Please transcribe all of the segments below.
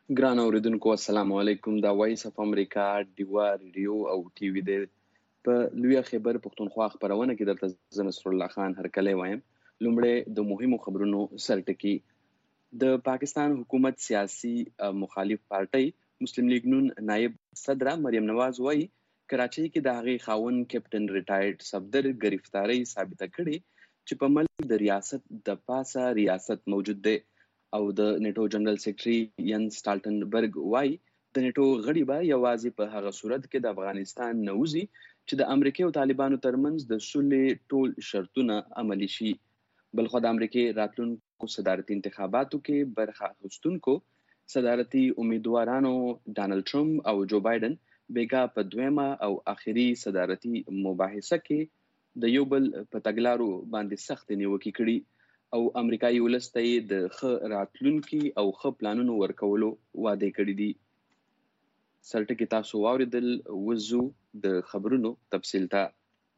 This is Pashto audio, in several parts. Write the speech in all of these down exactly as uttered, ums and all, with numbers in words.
ګران اوریدونکو السلام علیکم. دا وایس اف امریکا ډیوا ریډیو او ټي وي د په لوی خبر پښتونخوا خبرونه کې درته ز نصر الله خان هرکلی وایم. لومړی د مهمو خبرونو سرټکی. د پاکستان حکومت سیاسي مخالف پارټي مسلم لیگ نون نائب صدر مریم نواز وایي کراچۍ کې د هغې خاون کیپټن ریټایرډ صفدر گرفتاری ثابته کړې چې په ملک د ریاست د پاسه ریاست موجود دی. او د نیټو جنرال سیکرټري ین سټالټنبرګ وایي د نیټو غړي به یوازې په هغه صورت کې د افغانستان نه وځي چې د امریکا او طالبانو ترمنځ د صلح ټول شرطونه عملي شي. بلخو د امریکا راتلونکو صدارتي انتخاباتو کې برخه اخیستونکو صدارتي امیدوارانو ډانلډ ټرمپ او جو بایدن بیګا په دویمه او اخري صدارتي مباحثه کې د یو بل په تګلارو باندې سخت نیوکې کړي او امریکایي ولس ته یې د ښه راتلونکي او ښه پلانونو ورکولو وعده کړې دي. سرټکي تاسو واوریدل، وزو د خبرونو تفصیل ته.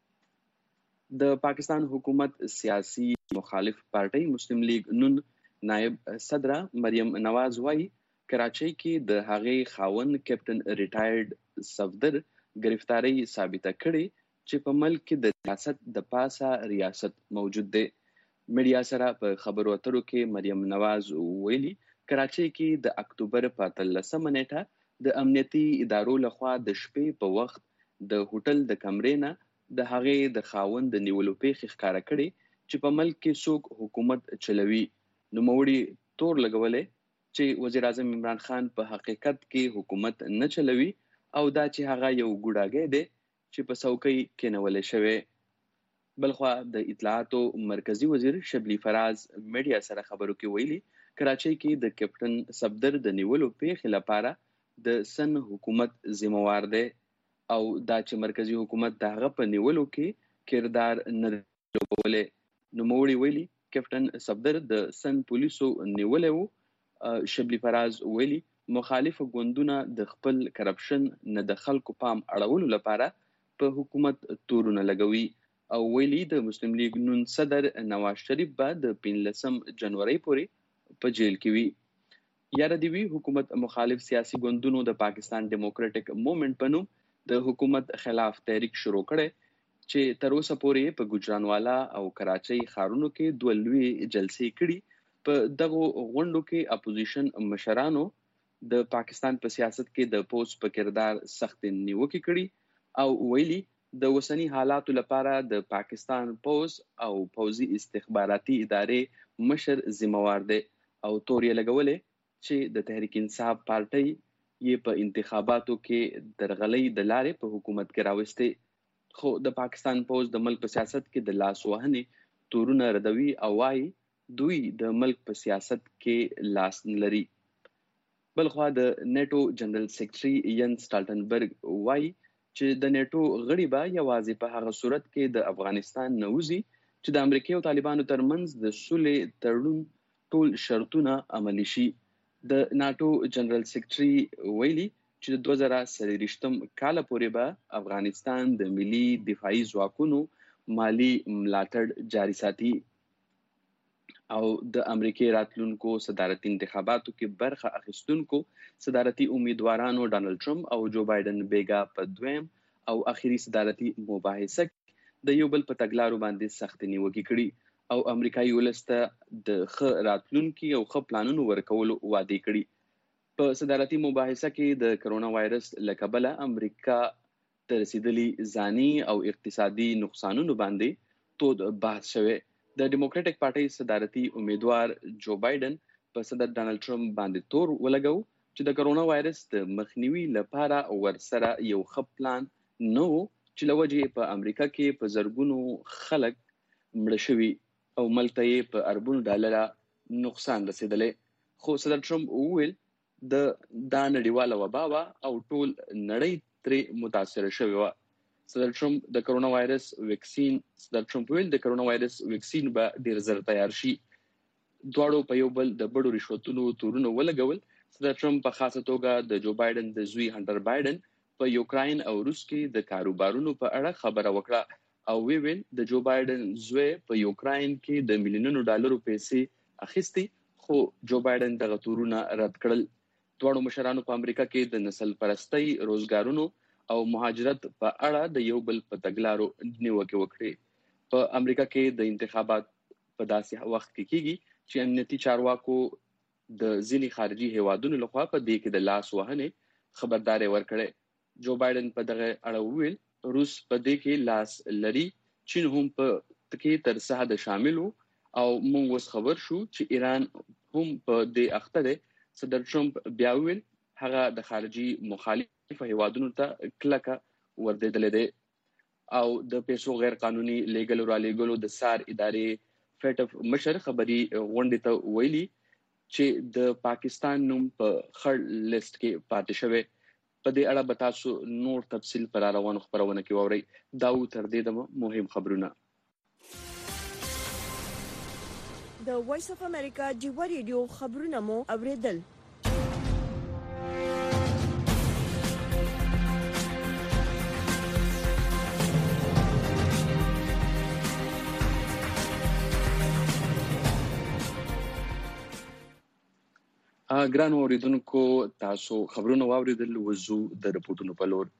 د پاکستان حکومت سیاسي مخالف پارټي مسلم لیگ نون نائب صدر مریم نواز وایي کراچۍ کې د هغې خاون کیپټن ریټایرډ صفدر گرفتاری ثابته کړې چې په ملک کې د ریاست د پاسه ریاست موجود دی. میډیا سره په خبرو اترو کې مریم نواز ویلي کراچۍ کې د اکتوبر په اتلسمه نیټه د امنیتي ادارو لخوا د شپې په وخت د هوټل د کمرې نه د هغې د خاوند د نیولو پیښې ښکاره کړې چې په ملک کې څوک حکومت چلوي. نوموړي تور لګولې چې وزیر اعظم عمران خان په حقیقت کې حکومت نه چلوي او دا چې هغه یو ګوډاګی دی چې په څوکۍ کېنولې شوی. بلخوا د اطلاعاتو مرکزی وزیر شبلی فراز میډیا سره خبرو کې ویلي کراچۍ کې د کیپټن صفدر د نیولو پیښې لپاره د سن حکومت ذمہوار دی او دا چې مرکزی حکومت د هغه په نیولو کې کردار نه لوبولی. نوموړي ویلي کیپټن صفدر د سن پولیسو نیولی وو. شبلی فراز ویلي مخالف ګوندونه د خپل کرپشن نه د خلکو پام اړولو لپاره په حکومت تورونه لګوي او ویلي د مسلم لیگ نون صدر نواز شریف به د پنځلسم جنوري پورې په جیل کې وي. یاره دی وی حکومت مخالف سیاسي ګوندونو د پاکستان ډیموکراټک موومېنټ په نوم د حکومت خلاف تحریک شروع کړي چې تر اوسه پورې په ګجرانوالا او کراچۍ ښارونو کې دوه لوی جلسې کړي. په دغو غونډو کې اپوزیشن مشرانو د پاکستان په سیاست کې د پوس په کردار سخت نیوکې کړي او ویلي د وسنی حالاتو لپاره د پاکستان پوز او پوزي استخباراتي ادارې مشر ذمہوار دی او تور یې لګولې چې د تحریک انصاف پارټي یې په انتخاباتو کې درغلۍ د لارې په حکومت کې راوستي. خو د پاکستان پوز د ملک په سیاست کې د لاس وهنې تورونه ردوي او وايي دوی د ملک په سیاست کې لاس نه لري. بلخوا د نیټو جنرال سیکرټري ین سټالټنبرګ وايي چې د نیټو غړي به یوازې په هغه صورت کې د افغانستان نه وځي چې د امریکا او طالبانو ترمنځ د صلح تړون ټول شرطونه عملي شي. د ناتو جنرال سیکرټري ویلي چې د دوه زره څلوېښتم کال پورې به افغانستان د ملي دفاعي ځواکونو مالی ملاتړ جاري ساتي او د امریکای راتلونکو صدارتي انتخاباتو کې برخه اخیستونکو صدارتي امیدوارانو ډانلډ ټرمپ او جو بایدن بیګا په دویم او اخري صدارتي مباحثه کې د یو بل په تګلارو باندې سخت نیوکې کړي او امریکایي ولس ته د ښه راتلونکي او ښه پلانونو ورکولو وعده کړي. په صدارتي مباحثه کې د کرونا وایرس له کبله امریکا ته رسیدلي ځاني او اقتصادي نقصانونو باندې تود بحث شوی. د ډیموکراټک پارټي صدارتي امیدوار جو بایدن په صدر ډانلډ ټرمپ باندې تور ولګو چې د کرونا وایرس د مخنیوي لپاره ورسره یو ښه پلان نه و چې لوجې په امریکا کې په زرګونو خلک مړه شوي او ملک ته یې په اربونو ډالره نقصان رسیدلی. خو صدر ټرمپ وویل د دا نړیواله وبا وه او ټول نړۍ ترې متاثره شوې وه. صدر ټرمپ د کرونا وایرس ویکسین صدر ټرمپ ویل د کرونا وایرس ویکسین به ډیر زر تیار شي. دواړو په یو بل د بډو رشوتونو تورونه ولګول. صدر ټرمپ په خاصه توګه د جو بایدن د زوی هنټر بایدن په یوکراین او روس کې د کاروبارونو په اړه خبره وکړه او وی ویل د جو بایدن زوی په یوکراین کې د میلیونونو ډالرو پیسې اخیستي خو جو بایدن دغه تورونه رد کړل. دواړو مشرانو په امریکا کې د نسل پرستی، روزګارونو او مهاجرت په اړه د یو بل په تګلارو نیوکې وکړې. په امریکا کې د انتخابات په داسې وخت کې کیږي چې امنیتي چارواکو د ځینې خارجي هیوادونو لخوا په دې کې د لاس وهنې خبرداري ورکړې. جو بایدن په دغه اړه وویل روس په دې کې لاس لري، چین هم په کې تر څه د شامل وو او موږ اوس خبر شو چې ایران هم په دې اخته دی. صدر ټرمپ بیا وویل هغه د خارجي مخالف هیوادونو ته کلکه وردېدلې دی او د پیسو غیر قانوني لیګل را لیګلو د سار ادارې فټف مشر خبري غونډې ته ویلي چې د پاکستان نوم په خړ لیست کې پاتې شوی. په دې اړه به تاسو نور تفصیل پر روانو خبرونه کې واورئ. دا و تر دې د مهم خبرونه. د وایس اف امریکا ډیوا ریډیو خبرونه مو اوریدل. ګران اوریدونکو تاسو خبرونه واوریدل، وزو د رپورټونو په لور.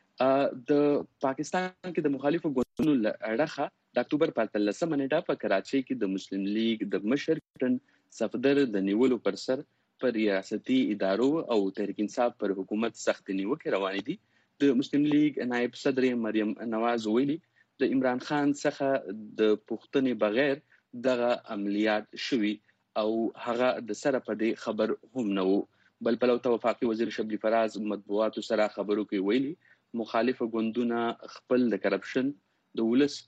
د پاکستان کې د مخالفو ګوندونو لړخه د اکتوبر په اتلسمه نیټه په کراچۍ کې د مسلم لیگ د مشر کپټن صفدر د نیولو پر سر پر ریاستي ادارو او تحریک انصاف پر حکومت سخت نیوکې روانې دي. د مسلم لیگ نائب صدر مریم نواز ویلي د عمران خان څخه د پوښتنې بغیر دغه عملیات شوي او هغه د سره په دې خبر هم نه وو. بل پلو ته وفاقي وزیر شبلی فراز مطبوعاتو سره خبرو کې ویلي مخالف ګوندونه خپل د کرپشن د ولس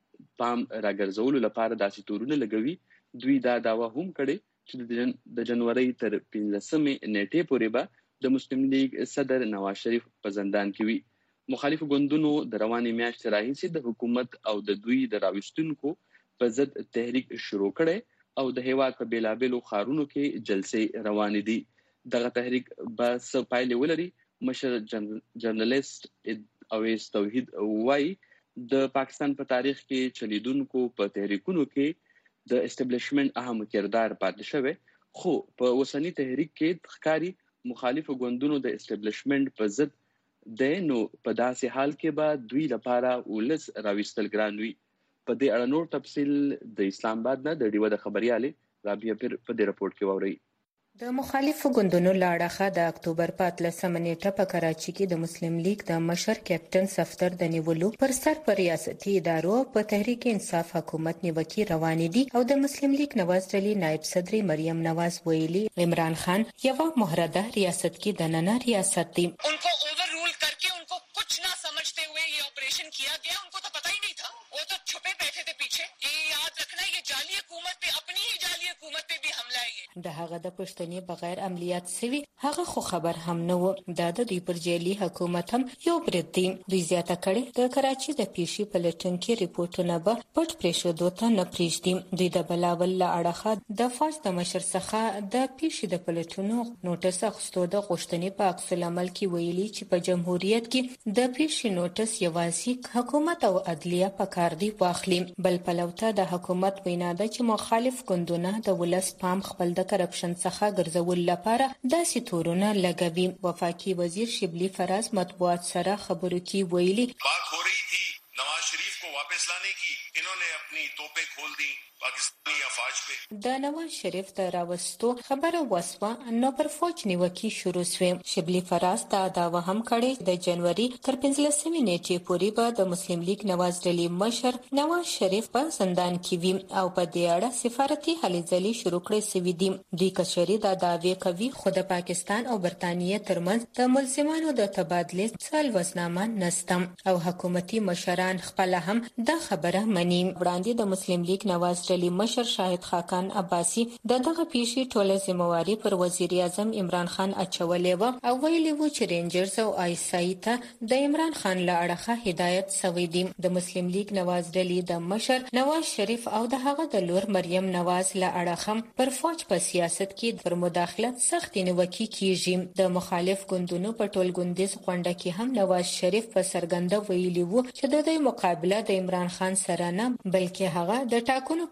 پام راګرځولو لپاره داسې تورونه لګوي. دوی دا داوا هم کړي چې د جنوري تر پنځلسمې نیټې پورې به د مسلم لیگ صدر نواز شریف په زندان کې وي. مخالف ګوندونو د روانې میاشتې راهیسې د حکومت او د دوی د راوستونکو په ضد تحریک شروع کړي او د هیواد په بیلابیلو ښارونو کې جلسې روانې دي. دغه تحریک به څه پایلې ولري؟ مشر جرنالیست اویس توحید وایي د پاکستان په تاریخ کې چلیدونکو په تحریکونو کې د اسټابلیشمنت اهم کردار پاتې شوی، خو په اوسنی تحریک کې ښکاري مخالف ګوندونو د اسټابلیشمنت په ضد دی، نو په داسې حال کې به دوی لپاره ولس راوستل ګران وي. په دې اړه نور تفصیل د اسلام آباد نه د ډیوه د خبريالې رابعه پیر په دې رپورت کې واورئ. د مخالفو ګوندونو لاړخه د اکتوبر په اتلسمه نیټه په کراچۍ کې د مسلم لیگ د مشر کپټن صفدر د نیولو پر سر پر ریاستي ادارو په تحریک انصاف حکومت نیوکې روانې دي او د مسلم لیگ نواز ډلې نائب صدر مریم نواز ویلي عمران خان یو محرده ریاست کې د نن ریاست دی. उनको ओवररूल करके उनको कुछ ना समझते हुए ये ऑपरेशन किया गया. उनको तो पता ही नहीं था, वो तो छुपे बैठे थे पीछे. ये याद रखना ये जाली हुकूमत पे, अपनी ही जाली हुकूमत पे भी हमला है. د هغه د پښتنې بغیر عملیات سوي هغه خو خبر هم نه و. دا د دوی پر جیلی حکومت هم یو برید دی. دوی زیاته کړي د کراچۍ د پیشي پلټن کې ریپورتونه به پټ پریښودو ته نه پریږدي. دوی د بلاول له اړخه د فاج د مشر څخه د پیشي د پلټونو نوټس اخیستو د غوښتنې په عکس العمل کې ویلي چې په جمهوریت کې د پیشي نوټس یوازې حکومت او عدلیه په کار دی واخلي. بل پلوته د حکومت وینا ده چې مخالف ګوندونه د ولس پام خپل د کرپشن څخه ګرځول لپاره داسې تورونه لګوي. وفاقي وزیر شبلی فراز مطبوعات سره خبرو کې ویلي بات हो रही थी नवाज शरीफ को वापस लाने की, इन्होंने अपनी तोपें खोल दी पाकिस्तानी افواج पे. د نواز شریف د راوستو خبره وسوه نو پر فوج نیوکې شروع شوې. شبلی فراز دا داوا هم کړی د جنوري تر پنځلسمې نیټې پورې به د مسلم لیگ نواز ډلې مشر نواز شریف په زندان کې وي او په دې اړه سفارتي هلې ځلې شروع کړې سوي دي. دوی کشري دا دعوی کوي خو د پاکستان او برتانیې ترمنځ د ملزمانو د تبادلې څل وزنامه نستم او حکومتي مشران خپل هم دا خبره مني. وړاندې د مسلم لیگ نواز ډلې مشر شاهد خاقان عباسی د دغه پیشي ټوله ذمہواری پر وزیر اعظم عمران خان اچولې و او ویلي و چې رینجرز او آی اس آی ته د عمران خان له اړخه هدایت شوی دی. د مسلم لیگ نواز ډلې د مشر نواز شریف او د هغه د لور مریم نواز له اړخه پر فوج په سیاست کې پر مداخلت سخت نیوکې کیږي. د مخالف ګوندونو په ټول ګوندیز غونډه کې هم نواز شریف په سرګنده ویلي و چې د دوی مقابله د عمران خان سره نه بلکې هغه د ټاکنو په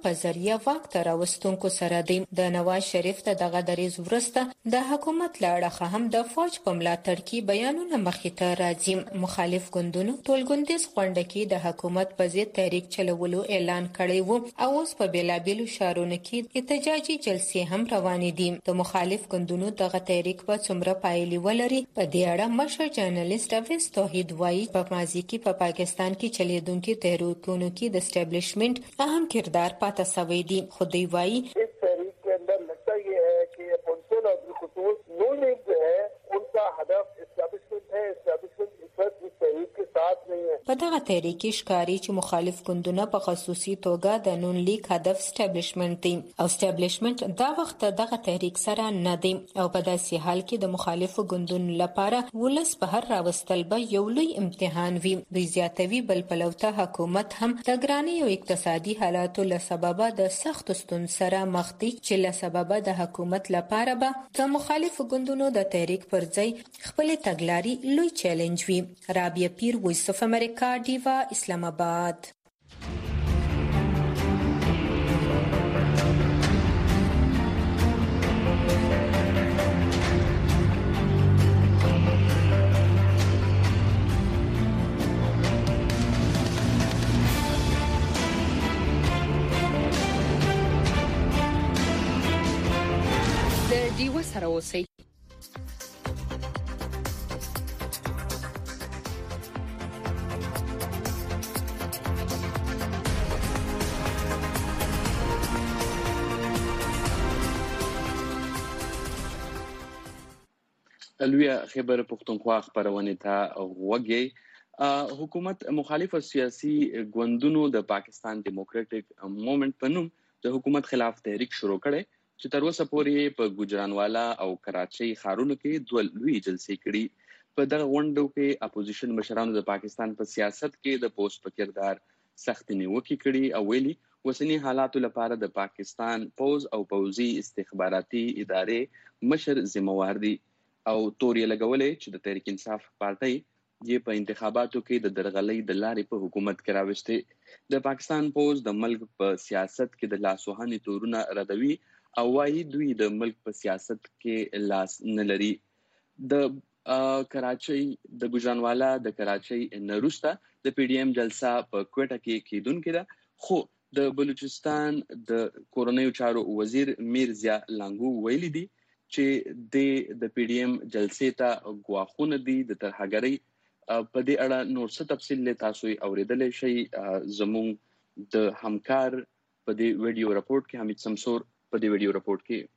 په ذریعہ واک ته راوستونکو سره دی. د نواز شریف ته دغه دریځ وروسته د حکومت له اړخه هم د فوج په ملاتړ کې بیانونه مخې ته راځي. مخالف ګوندونو ټولګوندیز غونډه کې د حکومت په ضد تحریک چلولو اعلان کړی و او اوس په بیلابیلو ښارونو کې احتجاجي جلسې هم روانې دي. د مخالف ګوندونو دغه تحریک په څومره پایلې ولري، په دې اړه مشر جرنالست اویس توحید وایي په ماضي کې په پاکستان کې چلیدونکو تحریکونو کې د اسټابلیشمنت اهم کردار پاتې شوی دی. خو دوی وایي اس تحریک کے اندر لگتا یہ ہے کہ پنسل اور بالخصوص نون لیگ جو ہے ان کا هدف اسٹابلیشمنٹ ہے. اسٹابلیشمنٹ اس وقت اس تحریک کے ساتھ نہیں ہے. په دغه تحریک کې ښکاري چې مخالف ګوندونه په خصوصي توګه د نون لیگ هدف اسټابلیشمنت دی او اسټابلیشمنت دا وخت دغه تحریک سره نه دی او په داسې حال کې د مخالفو ګوندونو لپاره ولس په هر راوستل به یو لوی امتحان وي. دوی زیاتوي بل پلوته حکومت هم د ګرانۍ او اقتصادي حالاتو له سببه د سخت ستونزو سره مخ دي چې له سببه د حکومت لپاره به د مخالفو ګوندونو د تحریک پر ځای خپل تګلارې لوی چیلنج وي. رابعه پیر، وایس اف امریکا، ډیوا، اسلام آباد. د ډیوا سره اوسئ. لویه خبر پښتونخوا خبرونه ته وګورئ. حکومت مخالف سیاسي ګوندونو د پاکستان ډیموکراټک موومېنټ په نوم د حکومت خلاف تحریک شروع کړي چې تر اوسه پورې په ګوجرانوالا او کراچۍ ښارونو کې دوه لوی جلسې کړي. په دغه غونډو کې اپوزیشن مشرانو د پاکستان په سیاست کې د پوسټ په کردار سخت نیوکې کړي او ویلي وسنی حالاتو لپاره د پاکستان پوز او پوزي استخباراتي ادارې مشر ذمہوار دي او توري لګولې چې د تحریک انصاف پارټي یې په انتخاباتو کې د درغلۍ د لارې په حکومت کې راوستي. د پاکستان پوز د ملک په سیاست کې د لاسوهنې تورونه ردوي او وايي دوی د ملک په سیاست کې لاس نه لري. د کراچۍ د ګوجرانوالا د کراچۍ نروسته د پی ډی ایم جلسه په کوټه کې کیدونکې ده، خو د بلوچستان د کورنیو چارو وزیر میرزیا لانګو ویلي دي چې د پی ډی ایم جلسې ته غواخونه دي د ترهګرۍ. په دې اړه نور څه تفصیل له تاسو اوریدلای شئ. زموږ د همکار په دې ویډیو راپورټ کې حمید سمسور په دې ویډیو راپورټ کې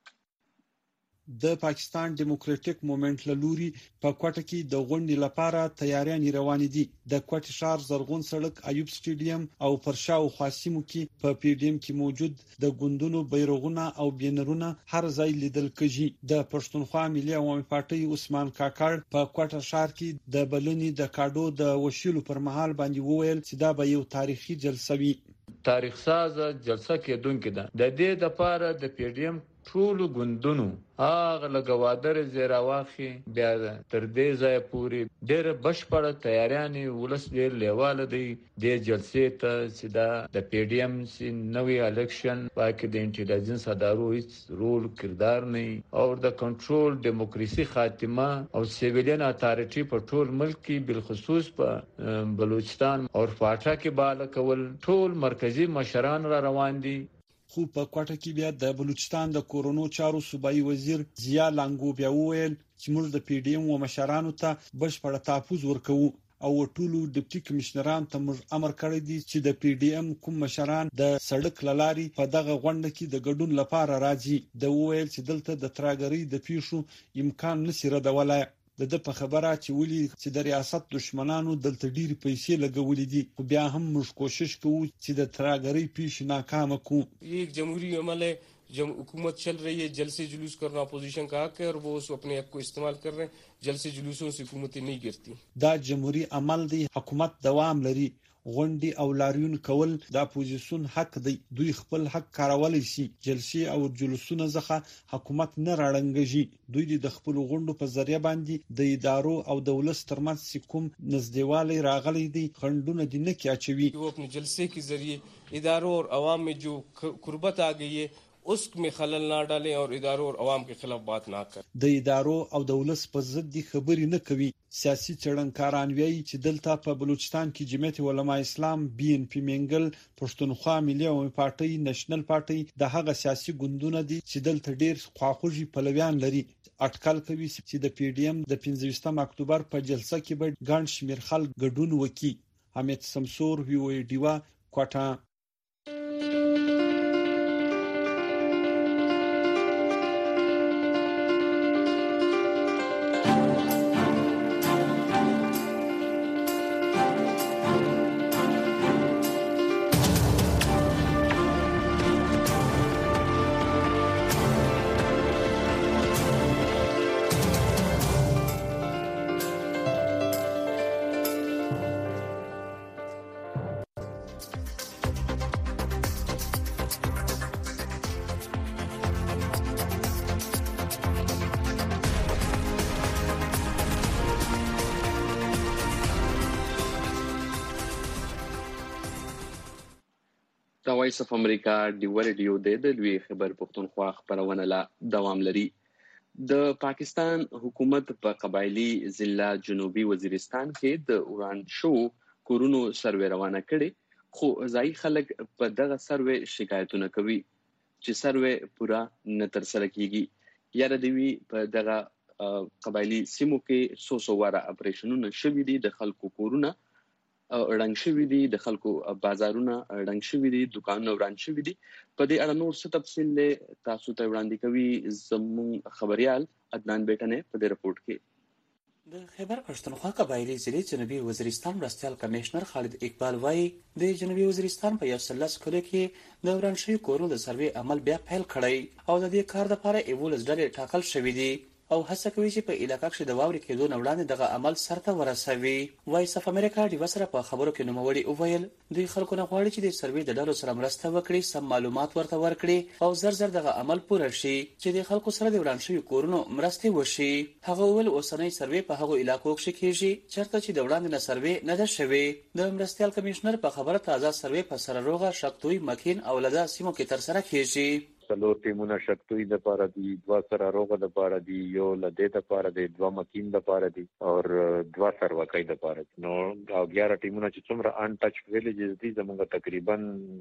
د پاکستان ډیموکراټک موومېنټ له لوري په کوټه کې د غونډې لپاره تیاریان روان دي. د کوټه ښار زرغون سړک، ایوب سټیډیم او پرشاو خاصیمو کې په پی ډی ایم کې موجود د ګوندونو بیرغونه او بینرونه هر ځای لیدل کېږي. د پښتونخوا ملي عوامي پارټي عثمان کاکړ په کوټه ښار کې د بلنې د کاډو د وشیلو پر مهال باندې وویل چې دا به یو تاریخي جلسه وي. تاریخ ساز جلسه کېدونکې ده. د دې لپاره د پی ډی ایم ټول ګوندونو هغه لګوادر زیراواخي بیا تر دې ځای پورې ډېر بشپړ تیاریان ولس ډېر لیواله دی. د جلسې ته چې دا د پی ډی ایم سي نوې الیکشن باقي د انټيليجنس ادارو هیڅ رول کردار نه او د کنټرول دیموکراسي خاتمه او سیویلین اتارټي په ټول ملک کې بالخصوص په بلوچستان او فاټا کې بالا کول ټول مرکزی مشران را روان دي. خو په کوټه کې بیا د بلوچستان د کورونو چارو صوبایي وزیر ضیا لانګو بیا وویل چې موږ د پی ډی ایم و مشرانو ته بشپړ تحفظ ورکوو او ټولو ډیپټي کمشنران ته موږ امر کړی دی چې د پی ډی ایم کوم مشران د سړک لاري په دغه غونډه کې د ګډون لپاره راځي. د وویل چې دلته د تراګری د پیښو امکان نشي ردولای. د د په خبره چې ولي چې د ریاست دشمنانو دلته ډیر پیسې لګولې دي، خو بیا هم موږ کوشش کوو چې د تراګری پیښ ناکام کړو. एक जमहूरी अमल है, जब हुकूमत चल रही है जलसे जुलूस करना अपोजिशन का हक है और वो उस अपने ऐप को इस्तेमाल कर रहे हैं. जलसे जुलूसों से हुकूमतें नहीं गिरती. دا جمهوری عمل دی، حکومت دوام لري غونډې او لاریون کول د اپوزیسیون حق دی. دوی خپل حق کارولای شي. جلسې او جلوسونه ځخه حکومت نه راړنګږي. دوی د خپل غونډو په ذریعہ باندې د ادارو او دولت ترمنځ کوم نزدېوالی راغلی دی خندونه دي نه کیاچوي. वो अपने जलसे के जरिए इदारों और अवाम में जो कुर्बत आ गई है उसमें खलल ना डालें और इदारों और अवाम के खिलाफ बात ना करें. د ادارو او دولت په ضد دي خبرې نه کوي. سیاسي چړنکاران وایي چې دلته په بلوچستان کې جمعیت علماء اسلام، بي ان پی منګل، پښتونخوا ملي عوامي پارټي، نېشنل پارټي د هغه سیاسي ګوندونه دي چې دلته ډېر خواخوږي پلویان لري. اټکل کوي چې د پی ډی ایم د پنځه اکتوبر په جلسه کې به ګڼ شمېر خلک ګډون وکړي. حمید سمسور، وی او ای ډیوا، کوټه. د وایس اف امریکا ډیو ریډیو د لوی خبر پښتونخوا خبرونه لا دوام لري. د پاکستان حکومت په قبایلی ضلع جنوبي وزیرستان کې د اوران شو کورونو سروې روانه کړي، خو ځای خلک په دغه سروې شکایتونه کوي چې سروې پورا نه تر سره کیږي. یاره دوی په دغه قبایلی سیمو کې سو سو واره اپریشنونه شوي دي، د خلکو کورونه رنګ شوی دي، د خلکو بازارونه رنګ شوی دي، دکانونه وران شوی دي. په دې اړه نور څه تفصیل له تاسو ته وړاندې کوي زموږ خبريال عدنان بیٹنه په دې رپورت کې. د خیبر پښتونخوا قبایلی ضلع جنوبي وزیرستان مرستیال کمشنر خالد اقبال وايي د جنوبي وزیرستان په یو سلس کلو کې د وران شوی کورونو د سروې عمل بیا پیل کړی او د دې کار لپاره ایولز ډلې ټاکل شوې دي او هڅه کوي چې په علاقې کې د واوري کېدو نه وړاندې دغه عمل سرته ورسوي. وایس اف امریکا د وسره په خبرو کې نوموړي اوویل دوی خلکو نه غواړي چې د سروې د ډلو سره مرسته وکړي، سم معلومات ورته ورکړي او زر زر دغه عمل پوره شي چې د خلکو سره د وران شوی کورونو مرسته وشي. هغه ول اوسنۍ سروې په هغه علاقو کې کېږي چرته چې د وړاندې نه سروې نه ده شوی. د مرستیال کمشنر په خبره تازه سروې په سره روغه، شکتوي، مکین او لدا سیمو کې تر سره کېږي. څلور ټیمونه شکتوي د پاره دي، دوا سره روغه د پاره دي، یو لدې د پاره دي، دوا مکین د پاره دي او دوا سروکای د پاره دي. نو او یازده ټیمونه چې څومره ان ټچ ویلېجز دي زموږ تقریبا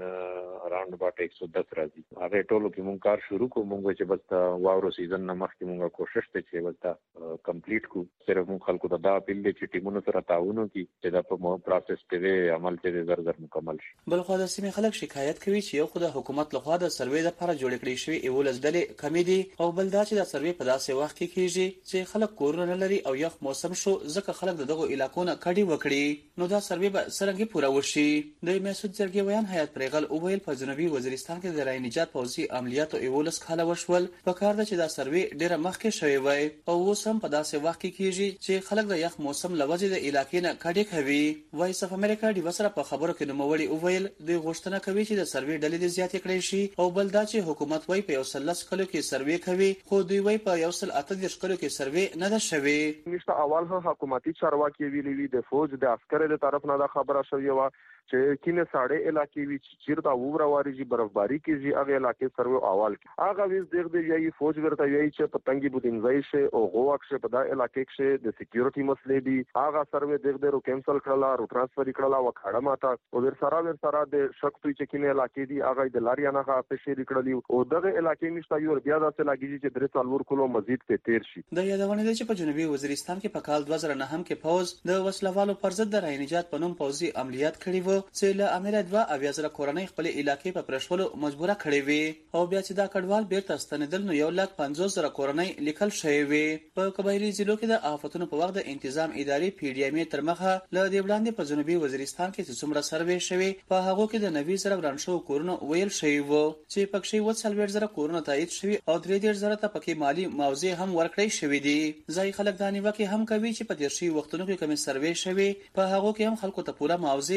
اراوند اباوت ایک سو دس راځي. هغه ټولو کې مونږ کار شروع کوو. مونږ چې بس واورو سیزن نه مخکې مونږه کوشش ته چې وتا کمپلیټ کو. صرف مونږ خلکو ته دا اپیل دي چې ټیمونو سره تعاون وکړي چې دا په مو پروسس کې عمل کې زر زر مکمل شي. بل خو د سیمې خلک شکایت کوي چې یو خو د حکومت لخوا د سروې لپاره جوړ کړی شوی ایولز ډلې کمی دي او بل دا چې د سروې په داسې وخت کې کیږي چې خلک کورونه نه لري او یخ موسم شو ځکه خلک دغه علاقو نه کډي وکړي. نو دا سروې به سرنګي پوره وشي. د میسود جرګې ویان حیات پرېغل اوویل په جنوبي وزیرستان کې د رای نجات پوځي عملیاتو ایولز کاله وشول په کار ده چې دا سروې ډیره مخکې شوی وای او اوس هم په داسې وخت کې کیږي چې خلک د یخ موسم لوجه د علاقې نه کډي کوي. وایس اف امریکا د وسره په خبرو کې نوموړي اوویل د غوښتنه کوي چې د سروې ډلې زیاتې کړي شي او بل دا چې حکومت وای په یو سلس کلو کې سروې کوي خو دوی وای په یو سل اته دیرش کلو کې سروې نه ده شوی. نشته اول هم حکومتي چارواکي ویلي وی د فوج د عسکر د طرف نه دا خبره شوی و چې کینه ساړې علاقې وی چې چیرته ووره واريږي برفباری کیږي هغه علاقې سروې اول هغه ویز دغه دی یی فوج ورته یی چې پتنګي بودینځای شي او غوښ شي په دا علاقې کې د سکیورټي مسلې دي هغه سروې دغه درو کینسل کړلا رو ترانسفر کړلا وکړه ماته او ور سره ور سره د شکتوي چې کینه علاقې دي هغه د لاریانه غا په شي کړلی او دغه علاقې نشته یو بیا داسې لګیږي چې درې څلور کلو مزید ته تیر شي. د یادونه ده چې په جنوبي وزیرستان کې په کال دوه زره نه هم کې پوز د وسلوالو پر ضد د رای نجات په نوم پوځي عملیات کړی وو چې له امیر دوه اویا زره کورنۍ خپل علاقې په پرشولو مجبوره کړې وي او بیا چې دا کډوال بیرته ستنیدل نو یو لک پنځوس زره کورنۍ لیکل شوی وي. په قبایلی ضلعو کې د آفتونو په وخت د تنظیم ادارې پی ډی ایم تر مخه له دې وړاندې په جنوبي وزیرستان کې څومره سروې شوی په هغه کې د نوي زره ورانشو کورونو ویل شوی وو چې پکې و څلور زره کورونه تایید شوی او درې ډیر زره ته پکې مالی معاوضه هم ورکړی شوی دي. ځای خلک دانی وکي هم کوي چې په تیر شي وختونو کې کوم سروې شوی په هغه کې هم خلکو ته پوره معاوضه نه دی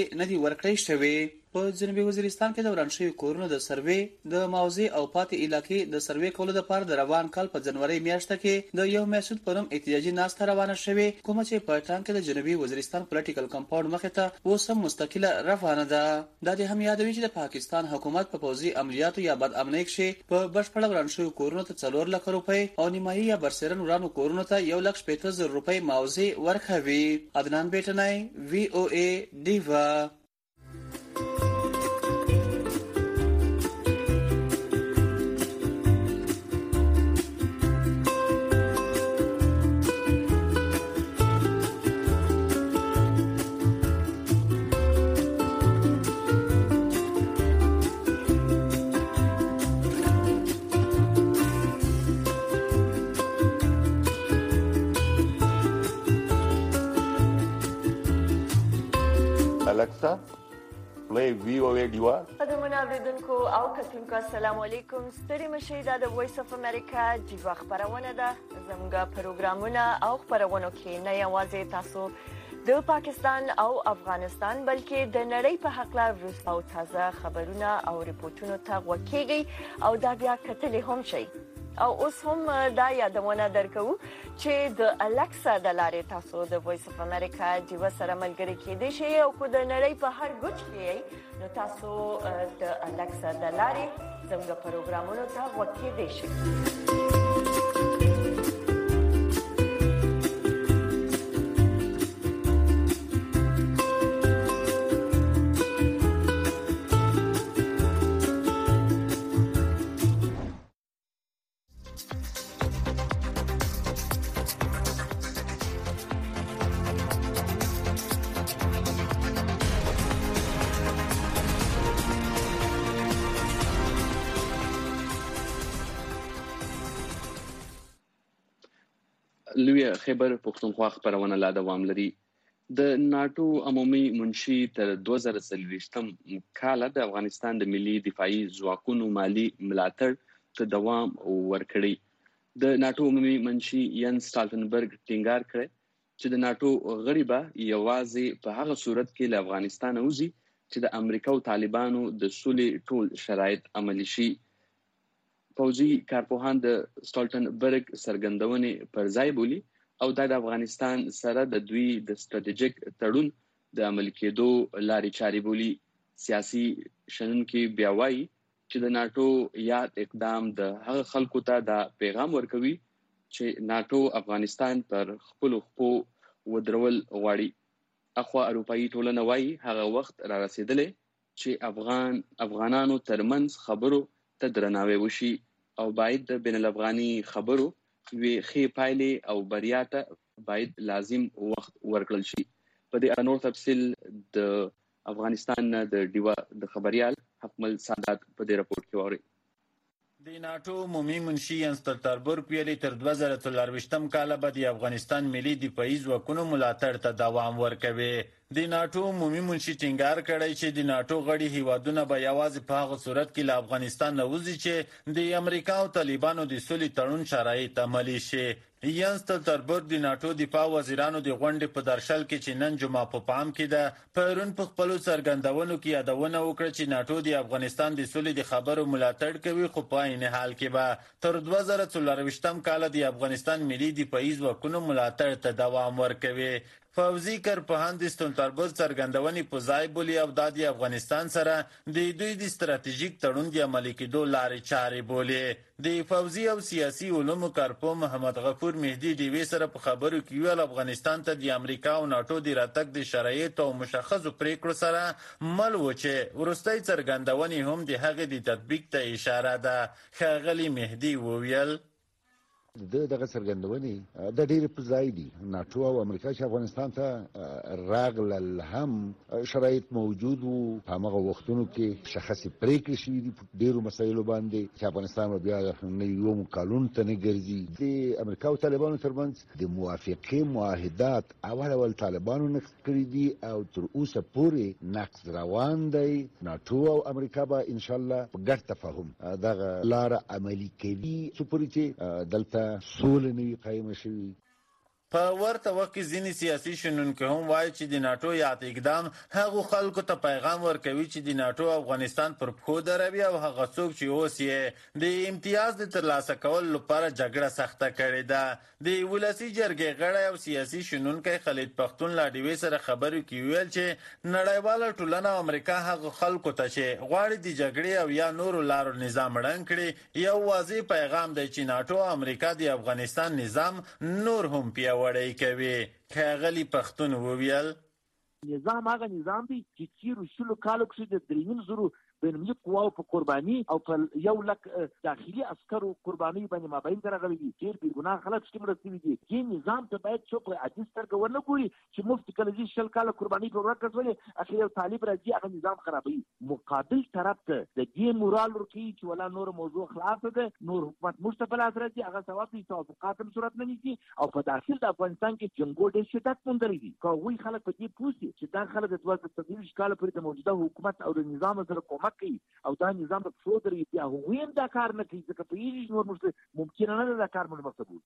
ورکړې شوې. په جنوبي وزیرستان کې د وران شوي کورونو د سروې د موضوع او پاتې علاقې د سروې کولو لپاره د روان کال په جنوري میاشت کې د یو میاشت په نوم احتیاجي ناسته روانه شوې، کومه چې په ټانګ کې د جنوبي وزیرستان پولیټیکل کمپاوند مخې ته اوس هم مستقله روانه ده. دا د هم یادوي چې د پاکستان حکومت په پوځي عملیاتو یا بد امنۍ کې په بشپړ وران شوي کورونو ته څلور لک روپۍ او نیمایي یا برسېرن ورانو کورونو ته یو لک شپېته زره روپۍ موضوع ورکوي. عدنان بیٹنای، وی او ای دیوا. Alexa, play V O A Diva. قدرمنو اوریدونکو او کتونکو السلام علیکم. ستړي مشئ، دا د وایس اف امریکا ډیوا خبرونه ده. زموږ پروګرامونه او خبرونه کې نه یوازې تاسو د پاکستان او افغانستان بلکې د نړۍ په حق لا وروسته او تازه خبرونه او ریپورتونو ته غوږیږئ او دا بیا کتلې هم شئ. او اوس هم دا یادونه درکو چې د الکسا د لارې تاسو د وایس اف امریکا ډیوا سره ملګري کېدئ شئ او کو د نړۍ په هر ګوټ کې نو تاسو د الکسا د لارې زموږ پروګرامونو ته غوږ کېدئ شئ. لوی خیبر پښتونخوا خبرونه لا دوام لري. د ناتو عمومي منشي تر دوه زره څلوېښتم کال د افغانستان د ملي دفاعي ځواکونو مالی ملاتړ ته دوام ورکړي. د ناتو عمومي منشي ین سټالټنبرګ ټینګار کړ چې د ناتو غړي به یوازې په هغه صورت کې له افغانستان وځي چې د امریکا او طالبانو د سولې ټول شرایط عملي شي. پوځي کارپوهان د سټالټنبرګ څرګندونې پر ځای بولي او د افغانستان سره د دوی د ستراتیژیک تړون د عملي کېدو لارې چارې بولي. سیاسي شنونکي بیا وایي چې د ناتو یاد اقدام د هغه خلکو ته دا پیغام ورکوي چې ناتو افغانستان پر خپل خپو ودرول غواړي. اخوا اروپאי ټولنه وایي هغه وخت را رسیدلی چې افغان افغانانو ترمنځ خبرو ته درناوی وشي او باید د بین الافغاني خبرو وی خې پایلې او بریا ته باید لازم وخت ورکړل شي. په دې انور تفصیل د افغانستان د ډیوا د خبريال حکمل سادات په دې راپور کې وره. د ناتو عمومي منشي ین سټالټنبرګ ویلي تر دوه زره څلوېښتم کال به د افغانستان ملي دفاعي ځواکونو ملاتړ ته دوام ورکوي. د ناتو عمومي منشي ټینګار کړی چې د ناتو غړي هیوادونه به یوازې په هغه صورت کې له افغانستان نه وځي چې د امریکا او طالبانو د سولې تړون شرایط عملي شي. ین سټالټنبرګ د ناتو دفاع وزیرانو د غونډې په درشل کې چې نن جمعه په پام کې ده پرون په خپلو څرګندونو کې یادونه وکړه چې ناتو د افغانستان د سولې د خبرو ملاتړ کوي، خو په عین حال کې به تر دوه زره څلوېښتم کال د افغانستان ملي دفاعي ځواکونو ملاتړ ته دوام ورکوي. فوزي کارپوهان د سټالټنبرګ څرګندونې په ځای بولي او دا د افغانستان سره د دوی د ستراتیژیک تړون د عملي کېدو لارې چارې بولي. د فوزي او سیاسي علومو کارپوه محمد غفور مهدي ډیوي سره په خبرو کې ویل افغانستان ته د امریکا او ناتو د راتګ د شرایطو او مشخصو پریکړو سره مل و چې وروستۍ څرګندونې هم د هغې د تطبیق ته اشاره ده. ښاغلي مهدي وویل د دغه څرګندونې د ډېرې په ځای دي. ناتو او امریکا چې افغانستان ته راغلل هم شرایط موجود وو، په همغه وختونو کې مشخصې پرېکړې شوي دي په ډېرو مسایلو باندې چې افغانستان به بیا نویو کالونو ته نه ګرځي. د امریکا او طالبانو ترمنځ د موافقې معاهدات اول اول طالبانو نقض کړي دي او تر اوسه پورې نقض روان دی. ناتو او امریکا به انشاءالله په ګډ تفاهم دغه لاره عملي کوي څو پورې چې دلته سوله نوي قایمه شوي. په ورته وخت کې ځینې سیاسي شنونکي هم وایي چې د ناټو یاد اقدام هغو خلکو ته پیغام ورکوي چې د ناټو افغانستان پر پښو دروي او هغه څوک چې اوس یې د امتیاز د ترلاسه کولو لپاره جګړه سخته کړې ده. د ولسي جرګې غړی او سیاسي شنونکی خالد پښتون له ډیوې سره خبرو کې ویل چې نړیواله ټولنه او امریکا هغو خلکو ته چې غواړي د جګړې او یا نورو لارو نظام ړنګ کړي یو واضح پیغام دی چې ناټو او امریکا د افغانستان نظام نور هم پیاوړی کوي. ښاغلي پښتون وویل نظام هغه نظام دی چې تیرو شلو کالو کښې د درې نیم زرو بینالمللي قواو په قرباني او په یو لک داخلي عسکرو قرباني باندې مابین ته راغلي دي. ډېر بېګناه خلک پکې مړه شوي دي. دې نظام ته باید څوک په عادي سترګه ونه ګوري چې مفت کلجي شل کاله قرباني په ورکړ ولې اخر یو طالب راځي هغه نظام خرابوي. مقابل طرف ته د دې مورال ورکوي چې ولا نور موضوع خلاصه ده، نور حکومت موږ ته په لاس راځي، هغه ثواب دي توافقات هم صورت نه نیسي او په داخل د افغانستان کې جنګو ډېر شدت موندلی دي. که هغوی خلک په دې پوه سي چې دا خلک د دوه زره څلوېښت کاله پورې د موجوده حکومت او د نظام سره کومک کوي او دا نظام په پښو دروي، بیا هغوی هم دا کار نه کوي ځکه پوهېږي نور موږ ممکنه نه ده دا کار موږ مقصد.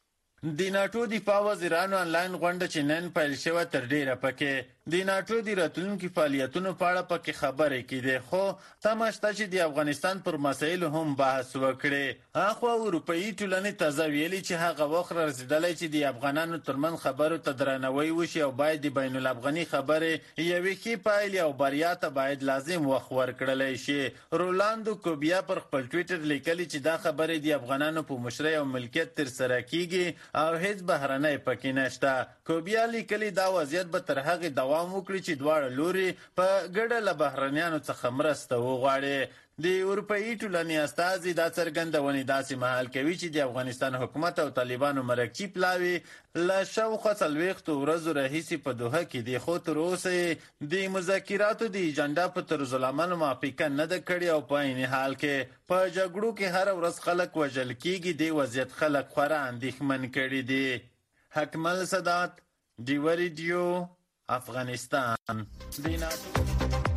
د ناټو دفاع وزیرانو انلاین غونډه چې نن پیل شوه تر ډیره پکې د ناټو د راتلونکي فعالیتونو په اړه پکې خبرې کېدې، خو تمه شته چې د افغانستان پر مسایلو هم بحث وکړي. اخوا اروپایي ټولنې تازه ویلي چې هغه وخت رسېدلی چې د افغانانو ترمنځ خبرو ته درناوی وشي او باید د بین الافغاني خبرې یوې ښې پایلې او بریا ته باید لازم وخت ورکړلی شي. رولاندو کوبیا پر خپل ټویټر لیکلي چې دا خبرې د افغانانو په مشرۍ او ملکیت ترسره کیږي او هیڅ بهرنۍ پکې نشته. کوبیا لیکلي دا وضعیت به تر هغې دوام وکړي چې دواړه لوري په ګډه له بهرنیانو څخه مرسته وغواړي. د اروپایي ټولنې استازي دا څرګندونې داسې مهال کوي چې د افغانستان حکومت او طالبانو مرکچي پلاوي له شاوخوا څلوېښتو ورځو راهیسې په دوحه کې دي، خو تر اوسه د مذاکراتو د ایجنډا په طرز العمل موافقه نه ده کړې او په عین حال کې په جګړو کې هره ورځ خلک وژل کېږي. دې وضعیت خلک خورا اندېښمن کړي دي. حکمل سادات، ډیوه ریډیو، افغانستان. د ناټو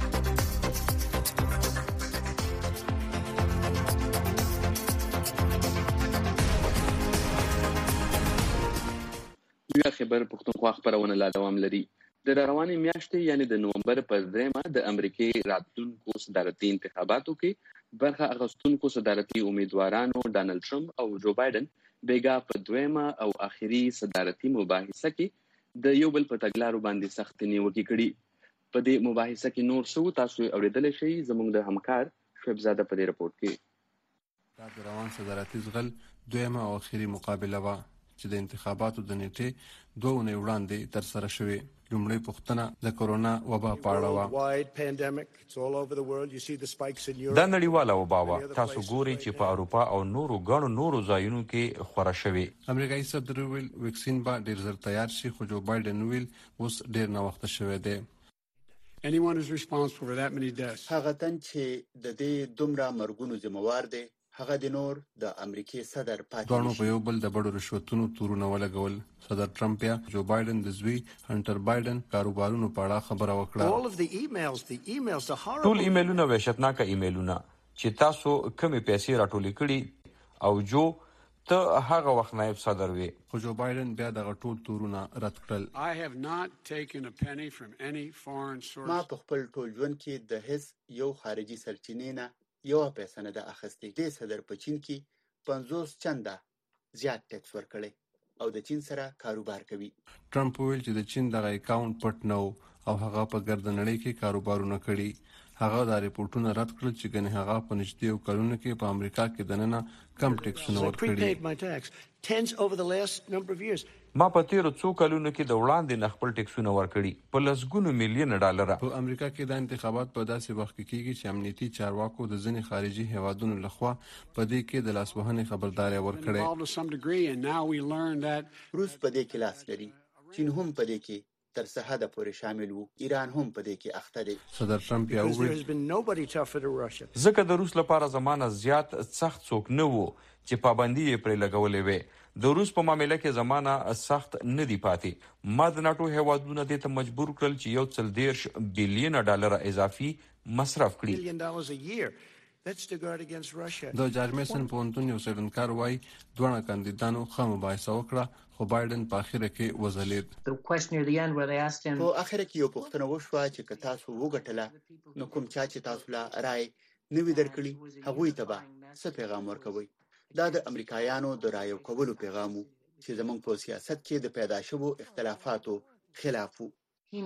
لویه خبر پښتونخوا خبرونه لا دوام لري. د روانې میاشتې یعنی د نومبر پر دریمه د امریکای راتلونکو صدارتي انتخاباتو کې برخه اخیستونکو صدارتي امیدوارانو ډانلډ ټرمپ او جو بایدن بیګا په دویمه او اخري صدارتي مباحثه کې د یو بل په تګلارو باندې سخت نیوکې کړي. په دې مباحثه کې نور څه تاسو اوریدلی شئ زموږ د همکار شعیب زاده په دې رپورټ کې. دا د روان صدارتي زغل دویمه او اخري مقابله وه چې د انتخاباتو د نیټې دوه اونۍ وړاندې ترسره شوې. لومړۍ پوښتنه د کورونا وبا په اړه وه. دا نړیواله وبا وه. تاسو ګورئ چې په اروپا او نورو ګڼو نورو ځایونو کې خوره شوې. امریکایي صدر ویل ویکسین به ډېر زر تیار شي، خو جو بایډن ویل اوس ډېر ناوخته شوی دی. هغه تن چې د دې دومره مرګونو ذمہوار دی هغه د نور د امریکای صدر پاتې دوه په یو بل د بډو رشوتونو تورونه ولګول. صدر ټرمپ یا جو بایدن د زوی هنټر بایدن کاروبارونو په اړه خبره وکړه. ټول ایمیلونه وحشتناک ایمیلونه چې تاسو کمی پیسې راټولې کړي او جو ته هغه وخت نائب صدر وي. خو جو بایدن بیا دغه ټول تورونه رد کړل. ما په خپل ټول ژوند کې د هیڅ یو خارجي سرچینې نه یو پیسه نه ده اخیستې. دې صدر په چین کې پنځوس چنده زیات ټیکس ورکړی او د چین سره کاروبار کوي. ټرمپ ویل چې د چین دغه اکاونټ پټ نه او هغه په ګردنړۍ کې کاروبارونه کړي. هغه دا ریپورتونه رد کړل چې ګنې هغه په نږدې او کلونو کې په امریکا کې دننه کم ټیکسونه ورکړي. ما په تیرو څو کلونو کې د وړاندې نه خپل ټیکسونه ورکړي په لسګونو میلیونه ډالره. په امریکا کې د انتخابات په داسې وخت کې کېږي چې امنیتي چارواکو د ځینې خارجي هیوادونو لخوا په دې کې د لاسوهنې خبرداری ورکړی. روس په دې کې لاس لري، چین هم په دې کې تر سرحده پورې شامل وو، ایران هم په دې کې اخته دی. صدر ټرمپ یا وویل ځکه د روس لپاره زمانه زیات سخت څوک نه وو چې پابندي یې پرې لګولې وې. د روس په معامله کې زمانه سخت نه دی پاتې. ما د ناټو هیوادونه دې ته مجبور کړل چې یو څل دېرش بیلیونه ډالر اضافي مصرف کړي. د جارج میسن پوهنتون یو څېړنکار وایي دواړه کاندیدانو ښه مباحثه وکړه خو بایدن په اخره کې وځلید. په اخره کې یو پوښتنه وشوه چې که تاسو وګټله نو کوم چا چې تاسو لا رائے نوي درکړي هغوی ته به څه پیغام ورکوئ؟ دا د امریکایانو د رایې ورکولو پیغام و چې زموږ په سیاست کې د پیدا شوو اختلافاتو خلاف و.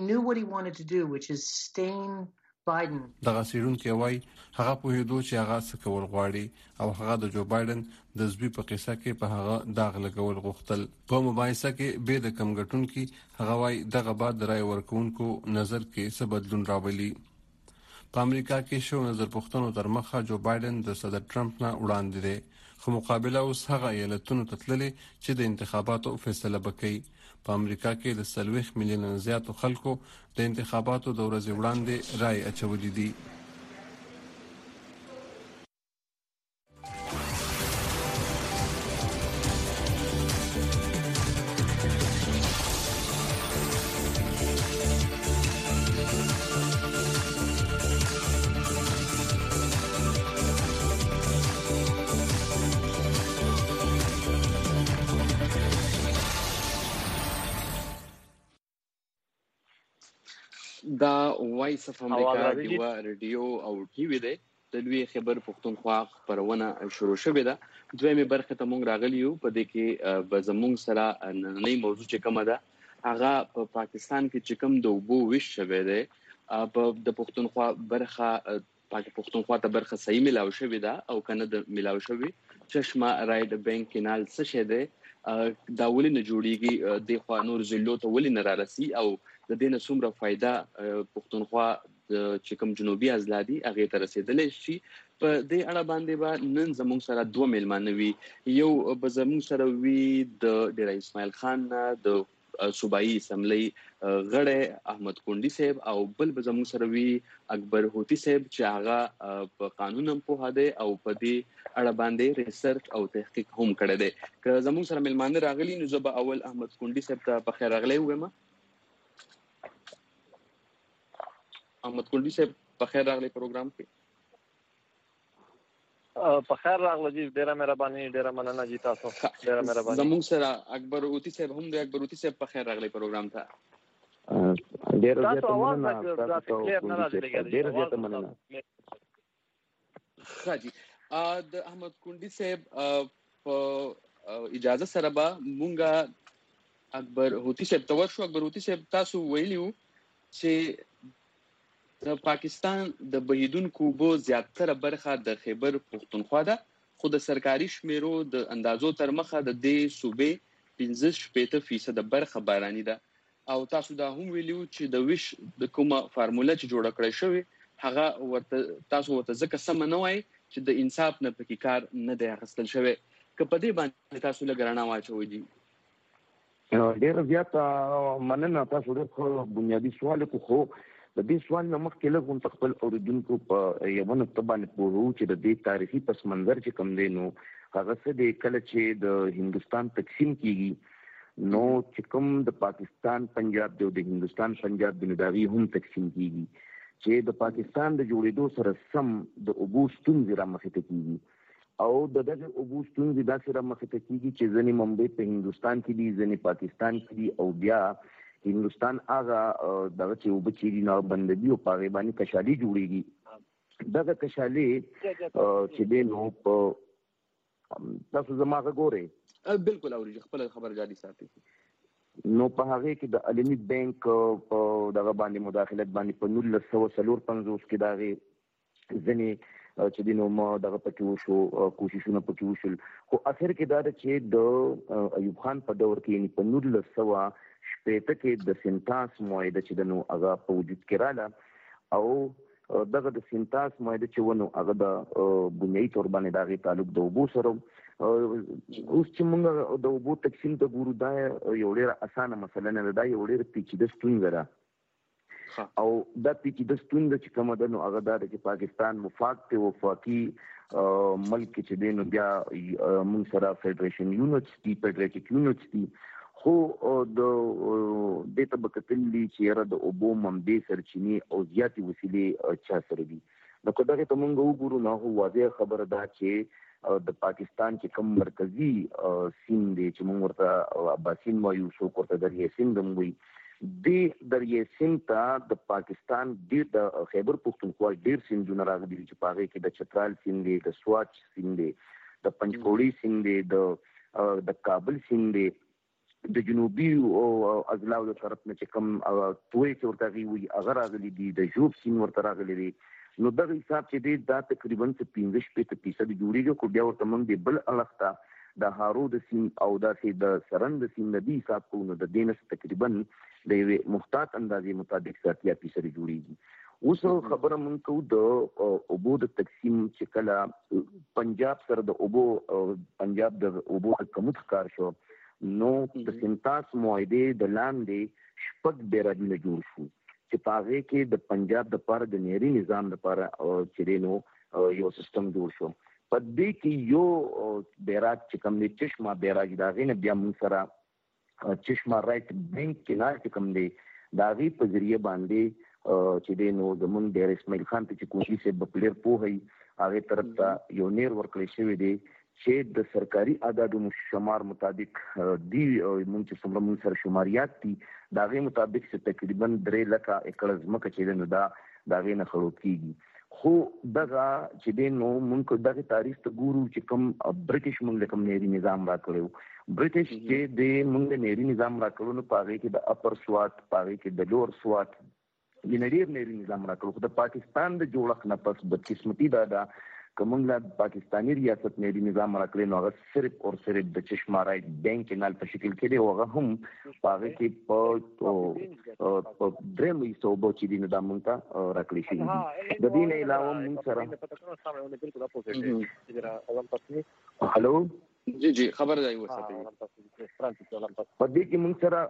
دغه څېړونکی وایي هغه پوهېدو چې هغه څه کول غواړي او هغه د جو بایدن د زوی په قصه کې په هغه داغ لګول غوښتل. په مباحثه کې به د کم ګټونکي هغه وایي دغه بعد د رایې ورکوونکو نظر کې څه بدلون راولي. په امریکا کې شو نظر پوښتنو تر مخه جو بایدن د صدر ټرمپ نه وړاندې دی، خو مقابله اوس هغه ایالتونو ته تللې چې د انتخاباتو فیصله وکړي. په امریکا کې د څلوېښت میلیونه زیاتو خلکو د انتخاباتو د ورځې وړاندې رای اچولې دي. دا وایس اف امریکا ډیوا رادیو او ټي وي دی. د لوی خبر پښتونخوا خبرونه شروع شوې ده. دویمه برخه ته مونږ راغلی یو. په دې کې به زموږ سره نننۍ موضوع چې کومه ده هغه په پاکستان کې چې کوم د اوبو ویش شوی دی په د پښتونخوا برخه پاک پښتونخوا ته برخه صحیح ملاو شوې ده او کنه د ملاو شوی چشمه رائډ بانک کینال څه شه ده دا ولې نه جوړیږي د خوا نور زلو ته ولې نه رارسي او د دې نه څومره فائدہ پښتونخوا د چې کوم جنوبي ازلادي هغه ته رسیدلې شي. په دې اړه باندې به نن زموږ سره دوه مېلمانه وي. یو به زموږ سره وي د ډیر اسماعیل خان د صوبایي اسمبلی غړی احمد کونډي صاحب او بل به زموږ سره وي اکبر هوتی صاحب چې هغه په قانون هم په هده او په دې اړه باندې ریسرچ او تحقیق هم کړی دی. که زموږ سره مېلمانه راغلي نو زه به اول احمد کونډي صاحب ته په خیر راغلی وایم. احمد کونډي صاحب په خیر راغلی پروګرام کې. په خیر راغلی جی، ډیره مهرباني، ډیره مننه جی، تاسو ډیره مهرباني. زموږ سره اکبر اوتی صاحب هم دی. اکبر اوتی صاحب په خیر راغلی پروګرام ته. ډیره زیاته مننه تاسو ډیره زیاته مننه. ښه جی، د احمد کونډي صاحب په اجازه سره به مونږه اکبر هوتی صاحب ته ورشو. اکبر هوتی صاحب تاسو ویلیو چې د پاکستان د بهیدونکو اوبو زیاتره برخه د خیبر پښتونخوا ده، خو د سرکاري شمیرو د اندازو تر مخه د دې صوبې پنځه شپېته فیصد برخه باراني ده. او تاسو دا هم ویلیو چې د ویش د کومه فارموله چې جوړه کړې شوې هغه ورته تاسو ورته ځکه سم نه وای چې د انصاف نه پکې کار نه دی اخیستل شوی. که په دې باندې تاسو لګرانه واچوي دي. ډېر زیات مننه. تاسو ډېر بنیادی سوال کو خو د دې سوال نه مخکې لږ هم خپل اوریدونکو په یو نقطه باندې پوهو چې د دې تاریخي پس منظر چې کوم دی نو هغه څه دی کله چې د هندستان تقسیم کیږي نو چې کوم د پاکستان پنجاب دی د هندستان پنجاب د نداوی هم تقسیم کیږي چې د پاکستان د جوړېدو سره سم د اوبو ستونزې را مخې ته کیږي او د دغه اوبو ستونزې داسې را مخې ته کیږي چې ځینې منبع په هندستان کې دي، ځینې پاکستان کې دي او بیا هندوستان هغه دغه چې اوبه چیري نه بندوي او په هغې باندې کشالي جوړېږي. دغه کشالي چې دی نو په تاسو زما غږ ګورئ؟ بلکل اوري، خپل خبر جاري ساتي. نو په هغې کې د عالمي بانک په دغه باندې مداخلت باندې په نولس سوه څلور پنځوس کې د هغې ځینې چې دی نو ما دغه پکې وشو کوششونه پکې وشول، خو اخر کې دا ده چې د ایوب خان په دور کې یعنې په نولس سوه شپېته کې د سینتاس معاهده چې د نو هغه په وجود کې رااله او دغه د سینتاس معاهده چې ونو هغه د بنیادي طور باندې د هغې تعلق د اوبو سره. اوس چې موږ د اوبو تقسیم ته ګورو دا یو ډېره اسانه مسله نه ده، دا یو ډېره پیچیده ستونزه ده او دا پیچیده ستونزه چې کومه ده نو هغه دا ده چې پاکستان وفاق دی، وفاقي ملک چې دی نو بیا موږ سره فیډریشن یونټس دي، فیډریټیک یونټس دي، خو د دې ته به کتل دي چې یاره د اوبو منبع سرچینې او زیاتې وسیلې چا سره دي. نو که دغه ته موږ وګورو نو هو واضح خبره ده چې د پاکستان چې کوم مرکزی سیند دی چې موږ ورته اباسین وایو څوک ورته دریای سیند هم وایي د دریای سیند ته د پاکستان ډېر د خیبر پښتونخوا ډېر سیندونه راغلي دي چې په هغې کې د چترال سیند دی د سوات سیند دی د پنجکوړي سیند دی د د کابل سیند دی د جنوبي اضلاعو د طرف نه چې کوم توی چې ورته هغې وایي هغه راغلي دي د ژوب سیند ورته راغلی دی نو دغه حساب چې دی دا تقریبا پنځه شپېته فیصد جوړېږي خو بیا ورته موږ د بل اړخ ته د هارو د سیند او داسې د سرن د سیند د دې حساب کوو نو د دې نه تقریبا د یوې محتاط اندازې مطابق اتیا فیصد جوړېږي اوس خبره موږ کوو د اوبو د تقسیم چې کله پنجاب سره د اوبو پنجاب د اوبو د کمښت ښکار شو نو د سنتاس معاهدې د لاندې شپږ بیراجونه جوړ شو چې په هغې کې د پنجاب دپاره د نهري نظام دپاره چې دی نو یو سیستم جوړ شو په دې کې یو بیراج چې کوم دی چشمه بیراج د هغې نه بیا موږ سره چشمه رایټ بینک کنار چې کوم دی د هغې په ذریعه باندې چې دی نو زموږ ډیر اسماعیل خان ته چې کوشي صاحب به پلیر پوهوي هغې طرف ته یو نیر ورکړی شوی دی چې د سرکاري اعدادو شمار مطابق دی موږ چې څومره موږ سره شماریات دي د هغې مطابق چې تقریبا درې لکه ایکړه ځمکه چې دی نو دا د هغې نه خړوب کېږي خو دغه چې دی نو موږ دغه تاریخ ته ګورو چې کوم برټش موږ له کوم نهري نظام راکړی و برټش چې د موږ د نهري نظام راکړو نو په هغې کې د اپر سوات په هغې کې د لور سوات د ډېر نهري نظام راکړو خو د پاکستان د جوړښت نه پس بدقسمتي دا ده که موږ له پاکستاني ریاست نهري نظام راکړی نو هغه صرف اور صرف د چشمه رایټ بینک کینال په شکل کې دی او هغه هم په هغې کې په درېیمه حصه اوبه چې دي نو دا موږ ته راکړی شوي دي د دې نه علاوه موږ سره هلو جی جی خبر دی وساتئ په دې کې موږ سره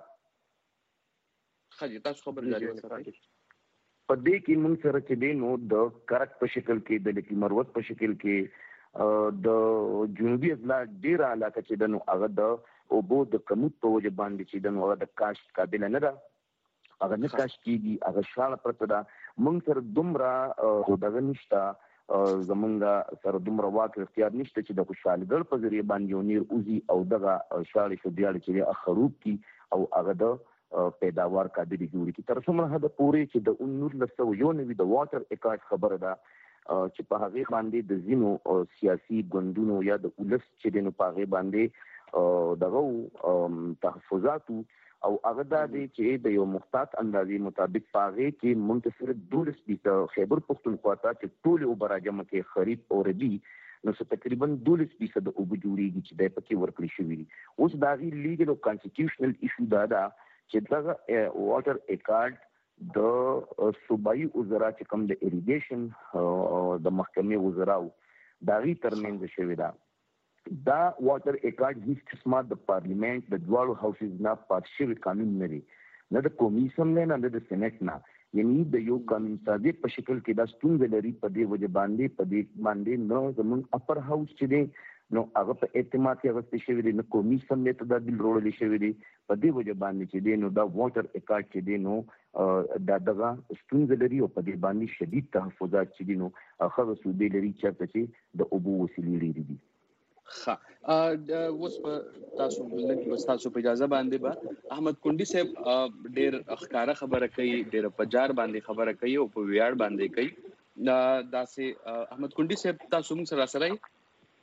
ښه تاسو خبر جاري وساتئ په دې کې موږ سره چې دی نو د کرک په شکل کې د لکي مروت په شکل کې د جنوبي اضلاع ډېره علاقه چې ده نو هغه د اوبو د کمښت په وجه باندې چې ده نو هغه د کاشت قابله نه ده هغه نه کاشت کېږي هغه شاړه پرته ده موږ سره دومره دغه نشته زمونږ سره دومره واک اختیار نشته چې د خوشحالګړ په ذریعه باندې یو نیر وځي او دغه شاړې شوبیاړې چې دی خروب کړي او هغه د پیداوار قابل جوړي کی تر څومره حد پورې چې د انیس سو یو نوي د واټر اکارډ خبره ده چې په هغه باندې د زینو سیاسي ګوندونو یا د ولس چې د په هغه باندې دغه تحفظات او هغه د چې د یو محتاط اندازې مطابق په هغه کې منتصر دولس د خیبر پښتونخوا ته چې ټول او براجمه کې خرید او ربي نو څه تقریبا دولس فیصد اوبه جوړیږي چې د پکې ورکړي شوی دي اوس دا غي لیګل او کانسټیټیوشنل ایشو دا ده چې دغه واټر اکارډ د صوبایي وزرا چې کوم د اریګیشن د محکمې وزراو دا غي ترمنځ شوی دا دا واټر اکارډ هیڅ قسمه د پارلیمنت د دواړو هاوسز نه پاس شوی قانون نه دی نه د قومي اسمبلی نه د سېنات نه یعنی د یو قانون سازي په شکل کې دا ستونزه لري په دې وجه باندې په دې باندې نو زموږ اپر هاوس چې دی نو هغه په اعتماد کې غوښتل شوی دی نو قومي اسمبلی ته دا بل وړل شوی دی په دې وجه باندې چې دی نو دا واټر اکارډ چې دی نو دا دغه ستونزه لري او په دې باندې شدید تحفظات چې دی نو هغه صوبې لري چې د اوبو وسیلې لري دي ها اوس په تاسو لکه تاسو په اجازه باندې با احمد کونډي صاحب ډېر اخکاره خبره کوي ډېر پجار باندې خبره کوي او په ویاړ باندې کوي دا سه احمد کونډي صاحب تاسو موږ سره سره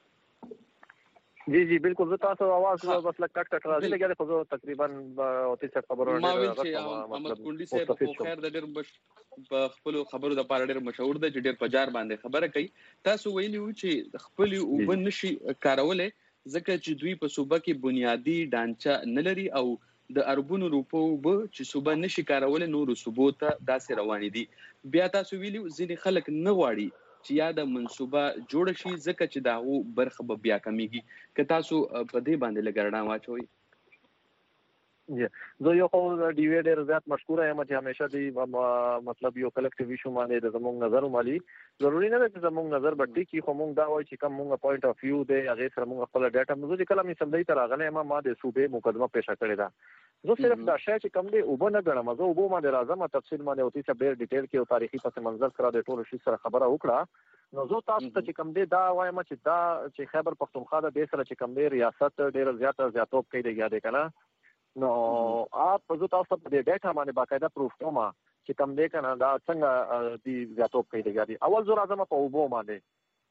جی جی بالکل زه تاسو आवाज بس لک کټ کټ راځي لګیا خو تقریبا اوتی څه خبرونه ما ویل چې احمد کونډي صاحب په خیر د ډېر په خپل خبرو د پاره ډېر مشهور دی چې ډېر پجار باندې خبره کوي تاسو ویلی و چې خپل وبن نشي کارولې ځکه چې دوی په صوبه کې بنیادی ډانچه نه لري او د اربونو روپو به چې صوبه نشي کارولې نور صوبو ته داسې روان دي بیا تاسو ویلی ځینې خلک نه غواړي چې یا د منصوبه جوړ شي ځکه چې داغو برخه به بیا کمیږي که تاسو په دې باندې لګرډا واچوي زه یو خو ډي وی ډېر زیات مشکوره یم چې همیشه دی مطلب یو کلیکټیو ایشو باندې د زموږ نظر مالي ضروري نه ده چې زموږ نظر بټي کی خو موږ دا وایي چې کوم موږ پوینټ اف ویو دی هغه سره موږ خپل ډاټا موږ چې کله مې سمدي تر غلې ما ما د صوبې مقدمه پیښه کړې ده زه صرف دا شای چې کم دی اوبه نه ګڼم، زه اوبه باندې راځم تفصیل باندې اوتی څه ډېر ډیټیل کې او تاریخي پس منظر سره د ټولو شي سره خبره وکړه. نو زه تاسو ته چې کم دی دا وایم چې دا چې خیبر پختونخوا د دې سره چې کم دی ریاست ډېر زیاته زیاتوب کوي دی یاد کنه. نو اپ زه تاسو ته د ډیټا باندې باقاعده پروف کوم چې کم دی کنه دا څنګه دی زیاتوب کوي دی یاد. اول زه راځم په اوبو باندې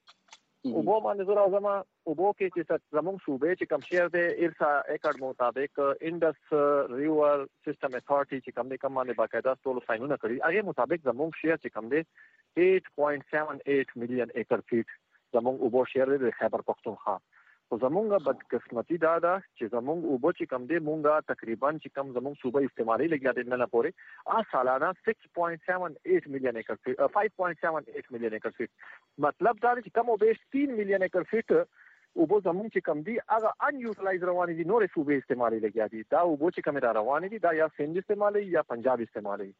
اوبو باندې زه راځم اوبو کې چې زموږ صوبې چې کم شیر دی ارسا ایکړ مطابق انډس ریور سیستم اتھارټي چې کم دی کم باندې باقاعده ټول ساينونه کړی هغه مطابق زموږ شیر چې کم دی eight point seven eight million acre feet زموږ اوبو شیر دی خیبر پختونخوا. خو زموږ بدقسمتي دا ده چې زموږ اوبو چې کم دی مونږه تقریبا چې کم زموږ صوبې استعمالي لګیا دي نه پورې ا سالانه six point seven eight million acre feet five point seven eight million acre feet. مطلب دا چې کم او بیش three million acre feet اوبو زموږ چې کم دی هغه ان یوټیلایز روان دي نور صوبې استعمالي لګیا دي. دا اوبو چې کم را روان دي دا یا سند استعمالي یا پنجاب استعمالي.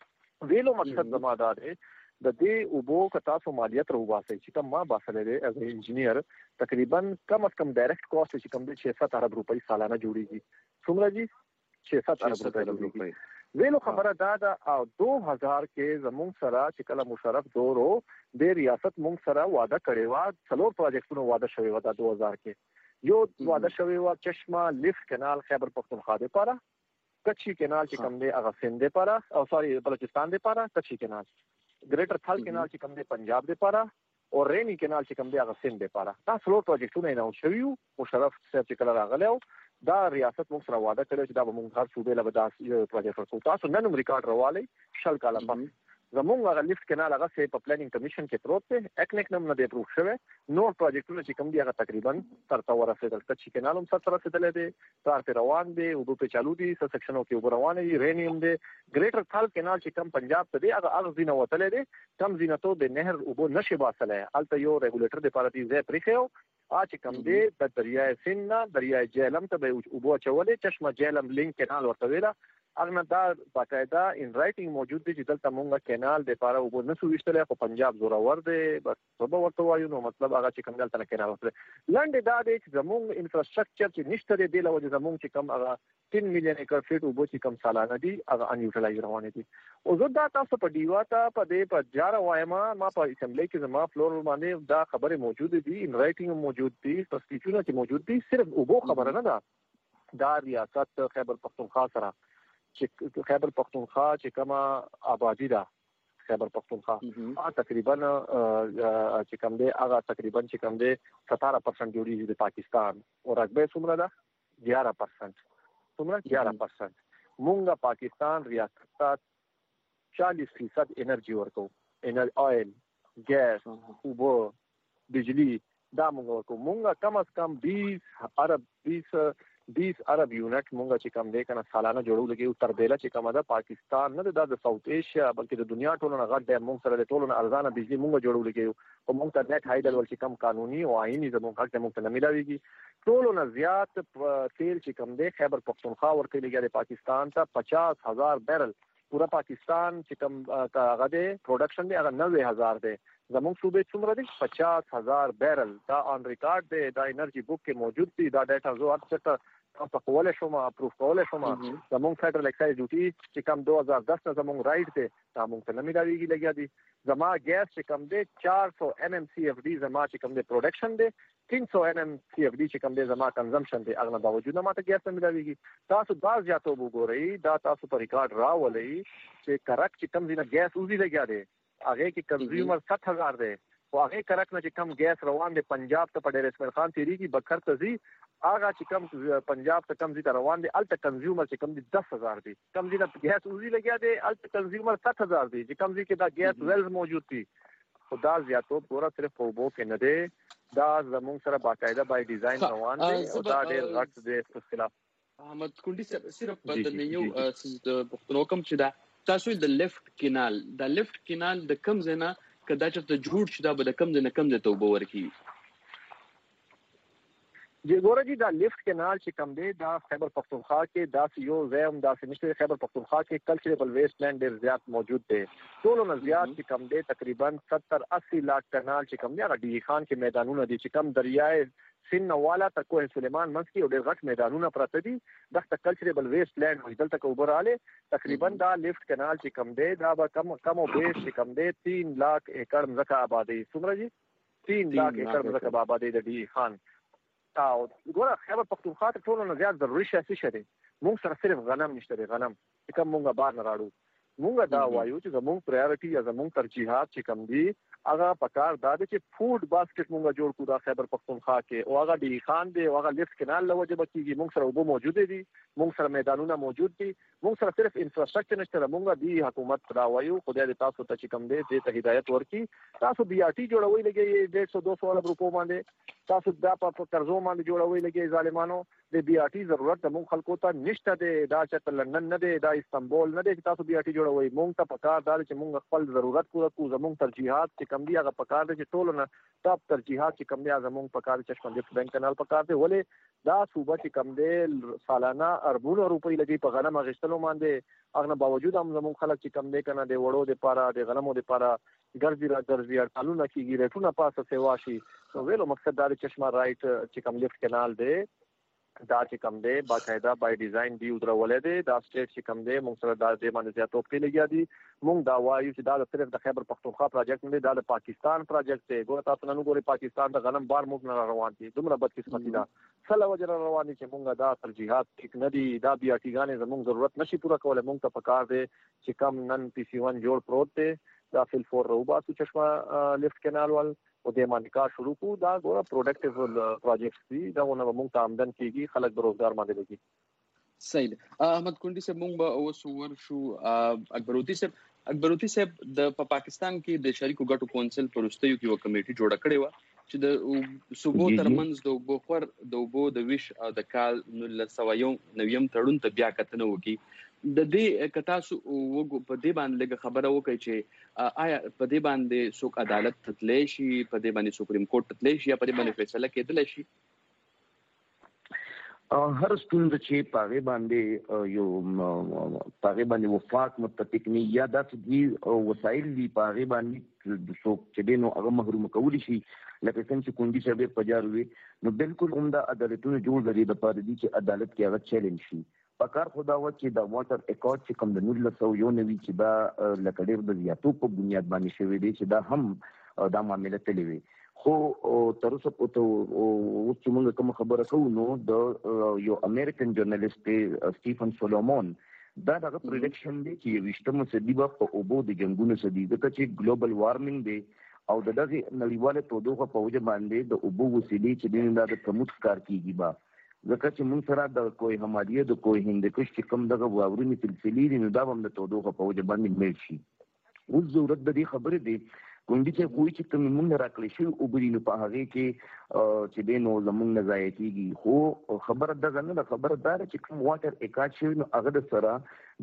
ویلو مقصد زما دا دی د دې اوبو کتا سو مالیت روباسي چې کوم ما باسلې دی از انجینیر تقریبا کم از کم ډایرکټ کاست چې کوم دی six hundred ارب روپۍ سالانه جوړیږي. څومره جی six hundred ارب روپۍ. ویلو خبره دا ده او two thousand کې زموږ سره چې کله مشرف دورو د ریاست موږ سره وعده کړی و څلور پروجیکټونو وعده شوی و د two thousand کې یو وعده شوی و چشمه لیفت کانال خیبر پختونخوا لپاره، کچی کانال چې کوم دی هغه سند لپاره او سوري بلوچستان لپاره، کچی کانال ګریټر تھل کانال چې کوم دی پنجاب لپاره او رینی کانال چې کوم دی هغه سند لپاره. دا څلور پروجیکټونه نه شوی مشرف صاحب چې کله راغلو دا ریاست موږ سره وعده کړو چې دا به موږ هر صوبې له بداس پروجیکټ ورکو. تاسو نن ریکارډ راوالي شل کاله پس زموږ هغه لیفت کانال هغه سه په پلانینګ کمیشن کې پروت دی اکنیک نم نه دی اپروف شوی. نور پروجیکټونه چې کوم دی هغه تقریبا ترته ورسېدل. کچی کانال هم سره رسېدل دی، تار په روان دی او په چالو دی سر سیکشنو کې وب روان دی، رینیم دی. ګریټر تھل کانال چې کوم پنجاب ته دی هغه هغه زینه وتل دی کم زینتو د نهر وب نشي باسله الته یو ریګولیټر د پاره دی زه پریخو ا چې کوم دی د دریای سین دریای جهلم ته به وب چولې چشمه جهلم لینک کانال ورته ویلا اغه دا باقاعده ان رائټینګ موجود دي چې دلته مونږه کینال د پاره وګ نه سويشتل خو پنجاب زوره ور دي بس سبا ورته وایو نو مطلب هغه چې کوم دلته کینال ورته لاندې دا دي چې زموږ انفراستراکچر چې نشته دی له وجه زموږ چې کوم هغه ten million ایکر فیټ وګ چې کوم سالانه دي هغه ان یوټیلایز روان دي. او زه دا تاسو په دیوا ته په دې په جاره وایما ما په اسمبلی کې زما فلور باندې دا خبره موجود دي ان رائټینګ موجود دي تصدیقونه چې موجود دي صرف وګ خبره نه ده دا ریاست خیبر پختونخوا سره چې خیبر پختونخوا چې کومه آبادی ده خیبر پختونخوا ا تقریبا چې کوم دی هغه تقریبا چې کوم دی seventeen percent جوړیږي د پاکستان او رقبه څومره ده eleven percent څومره eleven percent. مونږه پاکستان ریاست ته forty percent انرژي ورکو انرژي آیل ګیس اوبو بجلی دا مونږ ورکو. مونږه کم از کم twenty ارب twenty ارب یونټ مونږه چې کم دی کنه سالانه جوړو لګي او تر بیله چې کومه ده پاکستان نه د ساوث ایشیا بلکې د دنیا ټولو نه غټ دی مونږ سره د ټولو نه ارزانه بجلی مونږ جوړو لګي او مونږ ته نت هایډل ول چې کم قانوني او آئینی زموږ حق ته مونږ ته نه ملاويږي. ټولو نه زیات تیل چې کم دی خیبر پختونخوا ورکړي لګي د پاکستان ته fifty thousand بیرل پورا پاکستان چې کوم هغه دی پروډکشن دی هغه ninety thousand دی. زموږ صوبې څومره دي fifty thousand بیرل دا آن ریکارډ دی دا انرژي بک کې موجود دي دا ډیټا زو اکثر تاسو کولای شو ما اپروف کولای شو ما زموږ فدرل ایکسایز ډیوټي چې کوم twenty ten نه زموږ رائټ دی دا موږ ته نه ملاويږي لګیا دي. زما ګیس چې کوم دی four hundred million C F D زما چې کوم دی پروډکشن دی three hundred million C F D چې کوم دی زما کنزمپشن دی اغه باوجود ما ته ګیس نه ملاويږي. تاسو دا زیاتو وګورئ دا تاسو په ریکارډ راولئ چې کرک چې کوم دی نه ګیس اوزي لګیا دی هغه کې کنزیومر seventy thousand دی او هغه کرک نه چې کم ګیس روان دی پنجاب ته په ډېر اسماعیل خان تیریږي بکر ته زی هغه چې کم پنجاب ته کم زی ته روان دی الته کنزیومر چې کم دی ten thousand دی کم زی نه ګیس اوزي لګیا دی الته کنزیومر seventy thousand دی چې کم زی کې دا ګیس ویلز موجود دي. خدا زیاتو پورا صرف په وبو کې نه دی دا زموږ سره باقاعده بای ډیزاین روان دی او دا ډېر غټ دی خلاف. احمد کونډي صرف بدل یو د پښتنو کم چې دا تاسو د لیفت کینال د لیفت کینال د کم زنه کدا چې جوړ شي دا به د کم زنه کم د توبه ورکی جی ګوره جی دا لیفت کینال چې کم دی دا خیبر پختونخوا کې دا یو زم دا نشته خیبر پختونخوا کې کلچرل ویسٹ لینډ ډیر زیات موجود دی ټولو نه زیات چې کم دی تقریبا seventy eighty لاک کینال چې کم دی هغه ډی خان کې میدانونه دي چې کم دریای سین نواله تر کوه سلیمان منځ کې ډېر غټ میدانونه پراته دي دغه کلچرل ویسټ لینډ وي دلته کوبراله تقریبا دا لیفت کانال چې کم دی دا به کم کم او بیش چې کم دی تین لاک ایکڑ ځمکه آبادی څومره دي تین لاک ایکڑ ځمکه آبادی د ډي خان او ګوره خیبر پختونخوا ته ټول نه زیات ضروري شي شي موږ سره صرف غنم نشته غنم چې کوم موږ بار نه راړو موږ دا وایو چې زموږ پرایورټي یا زموږ ترجیحات چې کم دي هغه پکار دا دی چې فود باسکټ موږ جوړ کړو د خیبر پختونخوا کې او هغه ډي خان دی او هغه لیفت کانال لوجه بکیږي موږ سره وبو موجود دي موږ سره میدانونه موجود دي موږ سره صرف انفراستراکچر نشته موږ دی حکومت دا وایو خدای دې تاسو ته چې کم دی دې ته هدایت ورکړي تاسو بي ار ټي جوړوي لګي ډېر سو دو سو روپو باندې تاسو دا په قرضو باندې جوړوي لګي ظالمانو د بي ار ټي ضرورت د موږ خلکو ته نشته دی دا چې لندن نه دی دا استنبول نه دی چې تاسو بي ار ټي جوړوي موږ ته پکار دا چې موږ خپل ضرورت پوره کوو زموږ ترجیحات چې کم دي هغه پکار دي چې ټول نه ټاپ ترجیحات چې کم دي زموږ پکار چې چشمه لیفت بانک کانال پکار دی ولې دا صوبه چې کم دی سالانه اربونو روپۍ لګي په غنم غشتلو باندې هغه باوجود هم زموږ خلک چې کم دی کنه د وړو د پاره د غنمو د پاره ګرځي را ګرځي اړتالونه کیږي ریټونه پاسه سیوا شي نو ویلو مقصد دا چشمه رائټ چې کم لیفت کانال دی دا چې کم دی باقاعده بای ډیزاین دی درولې دی دا سټیټ چې کم دی موږ سره دا د باندې زیاتو په لګیا دي موږ دا وایو چې دا صرف د خیبر پختونخوا پروجیکټ نه دی دا د پاکستان پروجیکټ دی ګور تاسو نن ګوري پاکستان د غنم بار موږ نه روان دي دومره بدقسمتي ده سله وجره روان دي چې موږ دا ترجیحات ټیک نه دي دا بیا ټیګانې زموږ ضرورت نشي پوره کولای موږ ته پکار دی چې کم نن پی سی ون جوړ پروت دی دا فل فور روبا سو چشمه لیفت کانال ول او د مانیکا شروع کو دا ګوره پروډکټیو پروجیکټس دي دا ونه موږ ته آمدن کیږي خلک به روزګار باندې لګي صحیح احمد کونډي صاحب موږ به اوس ورشو اکبروتی صاحب اکبروتی صاحب د پاکستان کې د شریکو ګټو کونسل پرستیو کې یو کمیټي جوړه کړې و چې د صوبو ترمنځ د بوخور د وبو د ویش او د کال نو سوایو نویم تړون ته بیا کتنه وکي د دې کتا سو په دې باندې لږ خبره وکړي چې آیا په دې باندې څوک عدالت تتلی شي په دې باندې سپریم کورټ تتلی شي یا په دې باندې فیصله کېدلی شي هر ستونزه چې پاغه باندې یو پاغه باندې وفاق متفق نه یا د دې وسایل دی پاغه باندې د څوک چې دینو هغه محروم کولی شي لکه څنګه چې کونډي صاحب پجاروي نو بالکل عمده عدالتونه جوړ لري د پاره دي چې عدالت کې هغه چیلنج شي پکار خدا و چې د واټر اکورډ چې کوم د نول سو یو نوي چې دا لکه ډېر د زیاتو په بنیاد باندې شوی دی چې دا هم دا معاملې تللی وي خو تر اوسه په تو او چې موږ کوم خبره کوو نو د یو امریکن جرنالست سټیفن سولومون دا دغه پریډکشن دی چې وشتمه صدی په اوبو د جنگونو صدی د چې ګلوبل وارمنګ دی او دغه نړیواله تودوخه په وجه باندې د اوبو وسیلې چې د کموت کار کیږي با ځکه چې موږ سره د کوی هماریه د کوی هندکش چې کوم دغه واورونی سلسلې دي نو دا هم د تودوخه په وجه باندې مل شي اوس ضرورت د دې خبرې دی کونډي چې کوی چې کوم موږ راکړی شو او بری نو په هغه کې چې دینو زموږ نه ځای کیږي خو خبره دغه نه خبره دار چې کوم واټر اکاټ شوی نو هغه د سره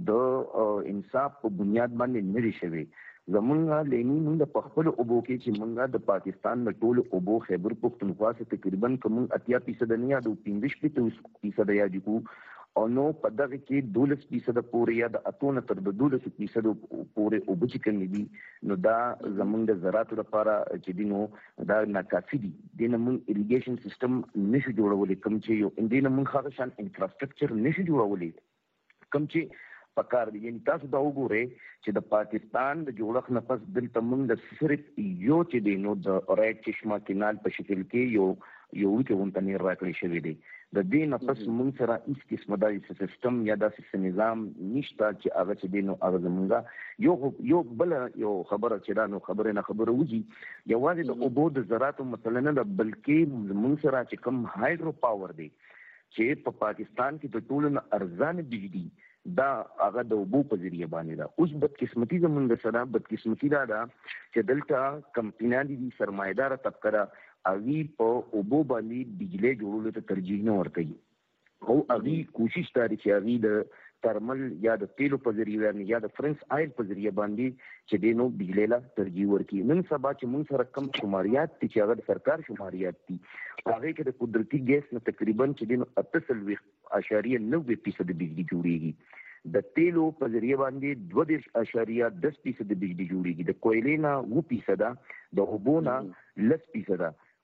د انصاف په بنیاد باندې نه لري شوی زمونږه لینی موږ په خپل اوبو کې چې موږ د پاکستان د ټول اوبو خیبر پختونخوا څخه تقریبا کوم اتیا فیصد نه یا د پنځه فیصد یا د کو او نو په دغه کې دولس فیصد پورې یا د اتونه تر د دولس فیصد پورې اوبو چې کوم دي نو دا زمونږ د زراعت لپاره چې دینو دا ناکافي دي د موږ اریګیشن سیستم نشو جوړولای کوم چې یو اندینه موږ خاصه شان انفراستراکچر نشو جوړولای کوم چې پکار دی یعنی تاسو دا وګورئ چې د پاکستان د جوړښت نه پس دلته موږ د صرف یو چې دی نو د رائټ چشمه کینال په شکل کې یو یو کې ونتنی راکړی شوی دی د دې نه پس موږ سره هیڅ قسمه د سیستم یا د نظام نشته چې هغه چې دی نو هغه زمونږ یو یو بل یو خبره چې دا نو خبره نه خبره وږي یوازې د اوبو د زراعت مثلا نه بلکې موږ سره چې کوم هایډرو پاور دی چې په پاکستان کې د ټولو نه ارزان بجلی دا هغه د اوبو په ذریعہ باندې دا اوس بدقسمتي زمونږ سره بدقسمتي دا ده چې دلته کمپنیان دي سرمایدار طبقه اوی په اوبو باندې بجلی جوړولو ته ترجیح نه ورکوي او اوی کوشش کوي چې اوی د ترمل یا د تیلو په ذریعہ یا د فرنس آیل په ذریعہ باندې چې دینو بجلی لا ترجیح ورکوي نن سبا چې موږ سره کم شماریات دي چې هغه د سرکار شماریات دي هغه کې د قدرتي ګیس نه تقریبا چې دینو اتصل اشاریه نوي فیصد بجلی جوړیږي د تیلو په ذریعہ باندې دوه دېرش اشاریه دس فیصد بجلی جوړیږي د کویلې نه اوه فیصد د اوبو نه لس فیصد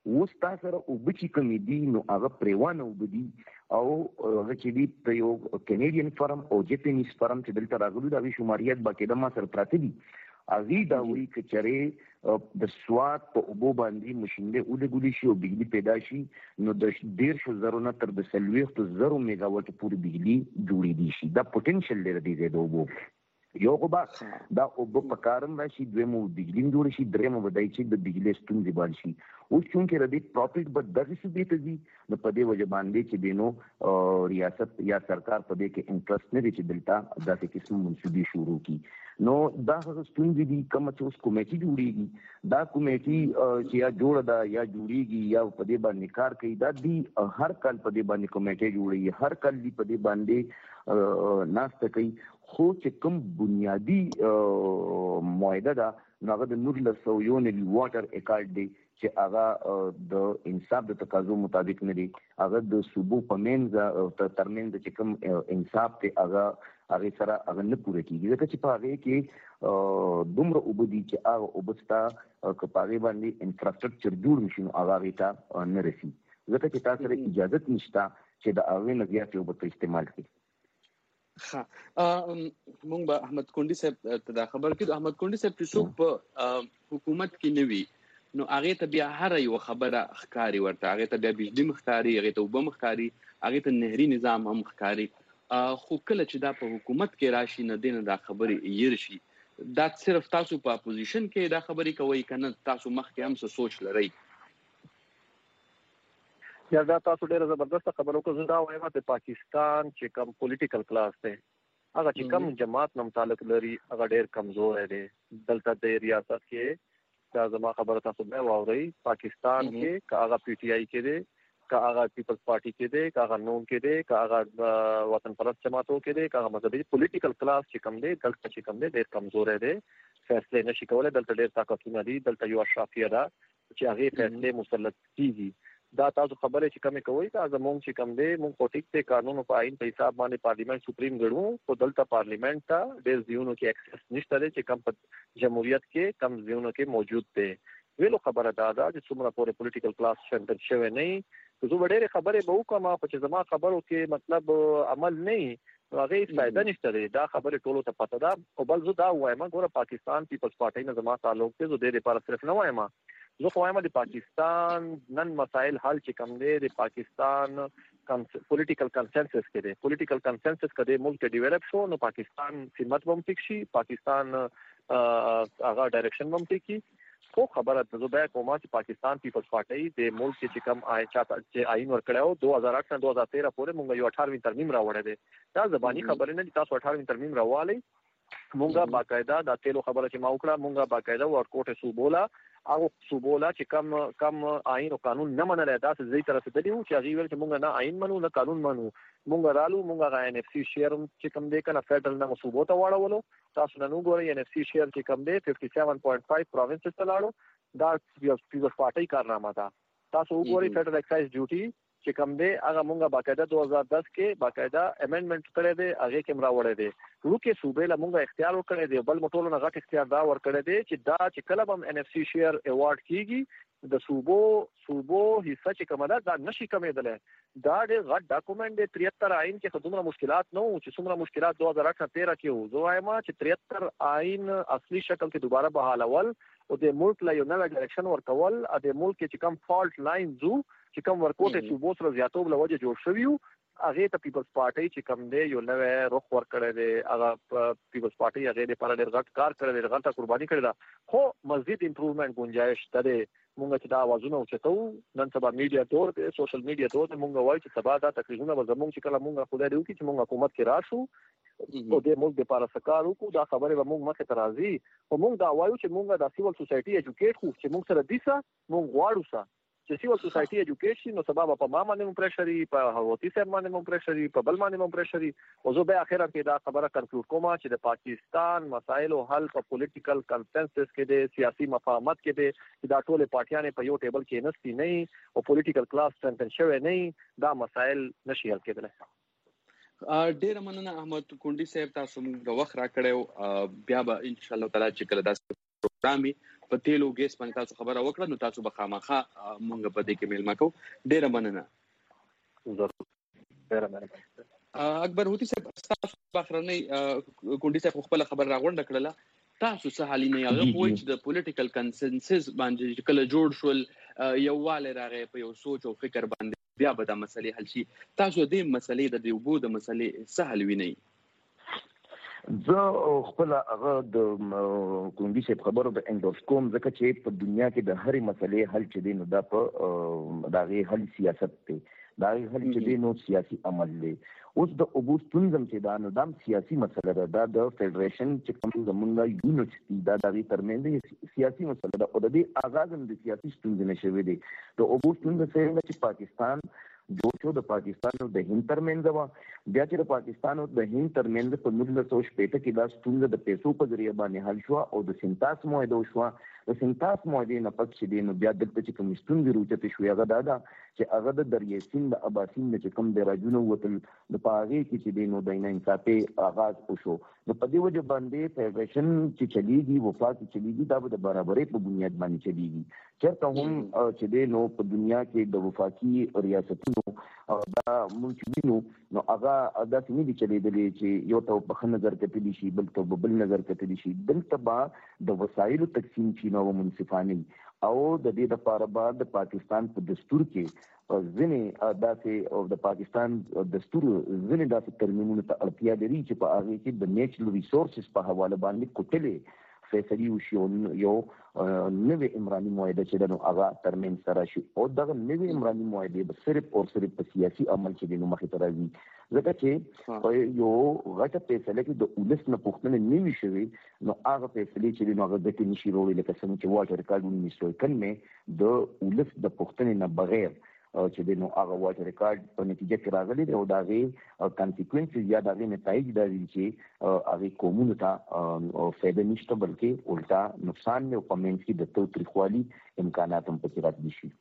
اوس تاسو سره وبچی کمی دي نو هغه پریوانه وبدي او هغه چې دی په یو کینیډین فرم او جاپانیز فرم چې دلته راغلي دا وی شماریات باقاعده ما سره پراته دي اغي دا وی کچره د سواد په اوبو باندې مشینده او د ګولي شي او بجلی پیدا شي نو د ډیر شو زرو نه تر د سلويخت زرو میگا وات پورې بجلی جوړې دي شي دا پوتنشل لري دی د اوبو یو خو با دا اوبو په کارم راشي دویمو بجلی جوړ شي درېمو بدای چې د بجلی ستونزې بال شي او چونکې ردی پروفیټ به دغه څه دی ته دي نو په دې وجه باندې چې دینو ریاست یا سرکار په دې کې انټرست نه دي چې دلته داسې قسم منسوبي شروع کی نو دا ستونزې دي کوم چې اوس کمیټي جوړیږي دا کمیټي چې یا جوړه ده یا جوړیږي یا په دې باندې کار کوي دا دی هر کال په دې باندې کمیټي جوړیږي هر کال دی په دې باندې ناسته کوي خو چې کوم بنیادی معاهده ده نو هغه د نور له سویون واټر اکارډ دی چې هغه د انصاف د تقاضو مطابق نه دی هغه د صوبو په منځ ترمنځ چې کوم انصاف ته هغه هغه سره هغه نه پوره کیږي ځکه چې په هغه کې دومره وبدي چې هغه وبستا کپاغي باندې انفراستراکچر جوړ نشي نو هغه ته نه رسي ځکه چې تاسو سره اجازه نشته چې د هغه نه زیات یو په استعمال کړئ ها مونږ به احمد کونډي صاحب ته دا خبر کړو احمد کونډي صاحب چې څوک په حکومت کې نوي نو هغه ته بیا هر یو خبره ښکاری ورته هغه ته بیا بجلی مختاري هغه ته وب مختاري هغه ته نهري نظام هم ښکاری خو کله چې دا په حکومت کې راشي نه دین دا خبرې یې شي دا صرف تاسو په اپوزیشن کې دا خبرې کوي کنه تاسو مخکې هم څه سوچ لرئ یا دا تاسو ډیره زبردست خبرو کو زنده وایم ته پاکستان چې کم پولیټیکل کلاس دی هغه چې کم جماعت نم تعلق لري هغه ډیر کمزور دی دلته د ریاست کې دا زما خبره تاسو به واوري پاکستان کې کا هغه پی ټی آی کې دی کا هغه پیپلز پارټي کې دی کا هغه نون کې دی کا هغه وطن پرست جماعتو کې دی کا هغه مذهبي پولیټیکل کلاس چې کم دی دلته چې کم دی ډیر کمزور دی فیصله نشي کولای دلته ډیر طاقتونه دي دلته یو اشرافیه ده چې هغه فیصله مسلط کیږي دا تاسو خبره چې کومه کوي دا زموږ چې کوم دی موږ په ټیک ته قانون په عین په حساب باندې پارلیمنت سپریم ګړو په دلته پارلیمنت ته ډېر ځایونو کې اکسس نشته چې کوم په جمهوریت کې کم ځایونو کې موجود دی ویلو خبره دا ده چې څومره پورې پولیټیکل کلاس شندل شوی نه زه وړې خبره به وکم په چې زما خبرو کې مطلب عمل نه هغه فائدہ نشته دا خبره ټولو ته پته ده او بل زه دا وایم ګوره پاکستان پیپلز پارټي نه زما تعلق ته زه ډېر لپاره صرف نه وایم زه خو وایم د پاکستان نن مسائل حل چې کوم دی د پاکستان پولیټیکل کنسنسس کې دی پولیټیکل کنسنسس کده ملک ډیولپ شو نو پاکستان سمت بم ټیک شي پاکستان هغه ډایرکشن بم ټیک کی خو خبره د زوبه کومه چې پاکستان پیپلز پارټي د ملک چې کم آی چاته چې آئین ورکړیو دو هزار آٹھ نه دو هزار تیرہ پورې مونږ یو اٹھارہویں ترمیم راوړې ده دا زبانی خبره نه تاسو اٹھارہویں ترمیم راوالي مونږه باقاعده د تیلو خبره چې ما وکړه مونږه باقاعده ورکوټه صوبولا هغه صوبولا چې کم کم آئین او قانون نه منل دا ځای طرف ته دی چې هغه ول چې مونږ نه آئین منو نه قانون منو مونږ رالو مونږه ان اف سی شیر چې کم دی کنه فدرل نه صوبو ته واړولو تاسو نن وګورئ ان اف سی شیر چې کم دی fifty-seven point five پروینس ته لاړو دا پیپلز پارټي کارنامه ده تاسو وګورئ فدرل ایکسایز ډیوټي چې کوم دی هغه مونږه باقاعده دو هزار دس کې باقاعده امندمنت کړی دی هغه کې مرا وړی دی ورکه صوبې له مونږه اختیار ورکړی دی بل مټولو نه غټ اختیار دا ورکړی دی چې دا چې کله هم ان اف سی شیر ایوارډ کیږي د صوبو صوبو حصہ چې کومه ده دا نشي کمېدل دا ډېر غټ ډاکومنټ دی تریہتر آئین کې خدومره مشکلات نه وو چې څومره مشکلات دو هزار آٹھ نه تیرہ کې وو زه وایم چې تریہتر آئین اصلي شکل کې دوباره بحالول او د ملک له یو نوې ډایرکشن ورکول د ملک چې کم فالټ لاین زو چې کوم ورکوټه صوبو سره زیاتوب لوجه جوړ شوی هغه ته پیپلز پارټي چې کوم دی یو نوې رخ ورکړی دی هغه پیپلز پارټي هغه لپاره ډېر غټ کار کړی دی غلطه قرباني کړې ده خو مزید امپروومنت گنجائش ته دی مونږ چې دا आवाजونه اوچتو نن سبا میډیا تور دی سوشل میډیا تور دی مونږ وایو چې سبا دا تقریبا به زموږ چې کله مونږ خدای دې وکړي چې مونږ حکومت کې راشو او د ملک لپاره سکار وکړو دا خبره به مونږ مخه ترازی او مونږ دا وایو چې مونږ د سیول سوسایټي ایجوکیټ خو چې مونږ سره دیسه مونږ غواړو سره چې سیول سوسایټي ایجوکیشن نو سبب په ما باندې مو پرشري په هوتی سم باندې مو پرشري په بل باندې مو پرشري او زه به اخر کې دا خبره کنکلود کوم چې د پاکستان مسایل او حل په پولیټیکل کنسنسس کې د سیاسي مفاهمت کې د چې دا ټول پارټیانې په یو ټیبل کې نستی نه او پولیټیکل کلاس سنټن شوی نه دا مسایل نشي حل کېدل ډیر مننه احمد کونډي صاحب تاسو موږ وخت را کړو بیا به ان شاء الله تعالی چې کله دا پروګرام په تیلو ګیس باندې تاسو خبره وکړه نو تاسو به خامخا مونږ په دې کې میلمه کو. ډیره مننه. ډیره مننه. اکبر هوتی صاحب تاسو بخرنۍ کونډي صاحب خپل خبر راغونډه کړله. تاسو څه حالي نه هغه وایي چې د پولیټیکل کنسنسس باندې کله جوړ شول یووالی راغی په یو سوچ او فکر باندې بیا به دا مسلې حل شي. تاسو دې مسلې د دې اوبو د مسلې څه حل وینئ؟ زه خپل هغه د کونډي صاحب خبرو د انډورس کوم ځکه چې په دنیا کې د هرې مسلې حل چې دی نو دا په د هغې حل سیاست دی، د هغې حل چې دی نو سیاسي عمل دی. اوس د اوبو ستونزه چې دا نو دا سیاسي مسله ده، دا د فیډریشن چې کوم زمونږ یونټ دي دا د هغې ترمنځ سیاسي مسله ده او د دې آغاز هم د سیاسي ستونزې نه شوی دی. د اوبو ستونزه څنګه چې پاکستان جوړ شو د پاکستان او د هند ترمنځ وه، بیا چې د پاکستان او د هند ترمنځ په نولس سوه شپېته کې دا ستونزه د پیسو په ذریعه باندې حل شوه او د سنتاس معاهده وشوه. د سنتاس معاهدې نه پس چې دی نو بیا دلته چې کومې ستونزې راوچتې شوې هغه دا ده چې هغه د دریای سیند د اباسین نه چې کوم دی راجونه ووتل نو په هغې کې چې دی نو د ناانصافۍ آغاز وشو. نو په دې وجه باندې فیډریشن چې چلیږي وفاق چې چلیږي دا به د برابرۍ په بنیاد باندې چلیږي. چېرته هم چې دی نو په دنیا کې د وفاقي ریاستونو دا مونږ چې وینو نو هغه داسې نه دي چلېدلې چې یو ته په ښه نظر کتلی شي بل ته په بل نظر کتلی شي. دلته به د وسایلو تقسیم چې نو منصفانه او د دې لپاره به د پاکستان په دستور کې ځینې داسې او د پاکستان دستور ځینې داسې ترمیمونو ته اړتیا لري چې په هغې کې د نیچرل ریسورسز په حواله باندې کوټلې فیصلې وشي او یو نوې عمراني معاهده چې ده نو هغه ترمنځ ته راشي او دغه نوې عمراني معاهدې به صرف او صرف په سیاسي عمل کې دی نو مخې ته راځي. ځکه چې په یو غټه فیصله کې د ولس نه پوښتنه نه وي شوې نو هغه فیصلې چې دی نو هغه ګټې نه شي راوړی. لکه څنګه چې واټر ریکارډ انیس سوه اکل مې د ولس د پوښتنې نه بغیر چې دی نو هغه واټر ریکارډ په نتیجه کې راغلی دی او د هغې کانسیکوینسز یا د هغې نتایج دا دي چې هغې قومونو ته فایده نشته بلکې الټا نقصان دی او په منځ کې د تاوتریخوالي امکانات هم پکې راتلی شي.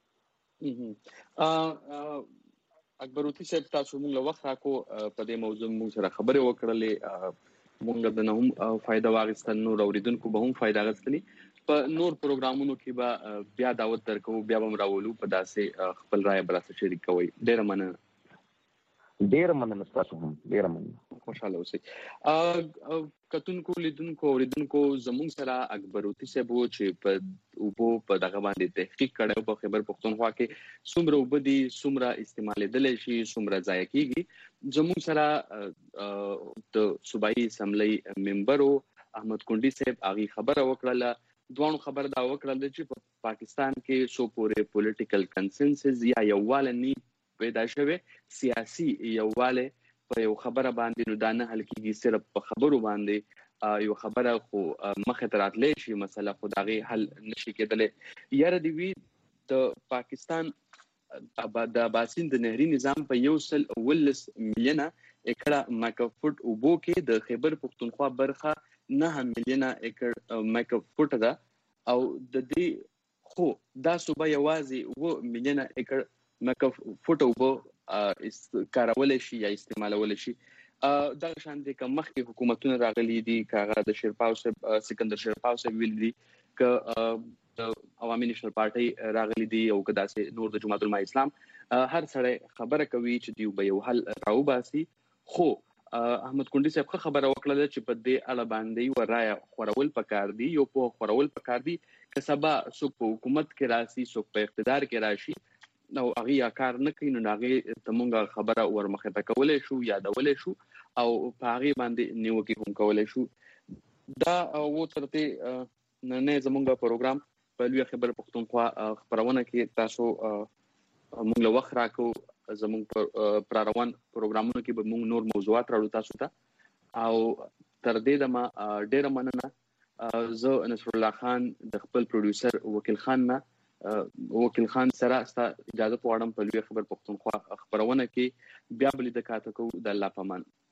اکبر هوتی صاحب تاسو موږ له وخت راکو په دې موضوع موږ سره خبرې وکړلې، موږ د نه هم فایده واخیستل، نور اورېدونکو به هم فایده اخیستلې. په نور پروګرامونو کې به بیا دعوت درکوو، بیا به هم راولو په داسې خپل رایه به راسره شریک کوئ. ډېره مننه. ډېره مننه ستاسو هم ډېره مننه. خوشحاله اوسئ. کتونکو لیدونکو اوریدونکو زموږ سره اکبر هوتی صاحب و چې په اوبو په دغه باندې تحقیق کړی په خیبر پښتونخوا کې څومره اوبه دي، څومره استعمالېدلی شي، څومره ضایع کېږي. زموږ سره د صوبایي اسمبلۍ ممبر و احمد کونډي صاحب هغې خبره وکړله. دوانو خبر دا وکړل چې په پاکستان کې څو پورې پولیټیکل کنسنسس یا یووالی نه پیدا شوی، سیاسي یووالی په یو خبره باندې نو دا نه حل کېږي، صرف په خبرو باندې یو خبره خو مخې ته راتلی شي مسله خو د هغې حل نشي کېدلی. یاره دې وي د پاکستان د اباسین د نهري نظام په یو سل اوولس میلیونه ایکړه مایکرو فوټ اوبو کې د خیبر پښتونخوا برخه نه میلیونه ایکړ مایکرو فوټ ده او د دې خو دا صوبه یوازې اووه میلیونه ایکړ مایکرو فوټ اوبه کارولی شي یا استعمالولی شي. دغه شان دی که مخکې حکومتونه راغلي دي، که هغه د شیرپاو صاحب سکندر شیرپاو صاحب ویلي دي، که د عوامي نیشنل پارټۍ راغلي دي او که داسې نور د جماعت العلماء اسلام، هر سړی خبره کوي چې دوی به یو حل راوباسي. خو احمد کونډي صاحب ښه خبره وکړله چې په دې اړه باندې یوه رایه خورول پکار دي، یو پوهه خورول پکار دي. که سبا څوک په حکومت کې راسي، څوک په اقتدار کې راشي او هغې یا کار نه کوي نو هغې ته مونږ خبره ورمخې ته کولی شو، یادولی شو او په هغې باندې نیوکې هم کولی شو. دا و تر دې نننی زمونږ پروګرام په لویه خیبر پښتونخوا خپرونه کې تاسو مونږ له وخت راکو. زمونږ په راروان پروګرامونو کې به مونږ نور موضوعات راوړو تاسو ته او تر دې دمه ډېره مننه. زه نصر الله خان د خپل پروډیوسر وکیل خان نه وکیل خان سره ستا اجازه غواړم په لویه خیبر پښتونخوا خپرونه کې بیا به لیده کاته کوو. د الله په امان.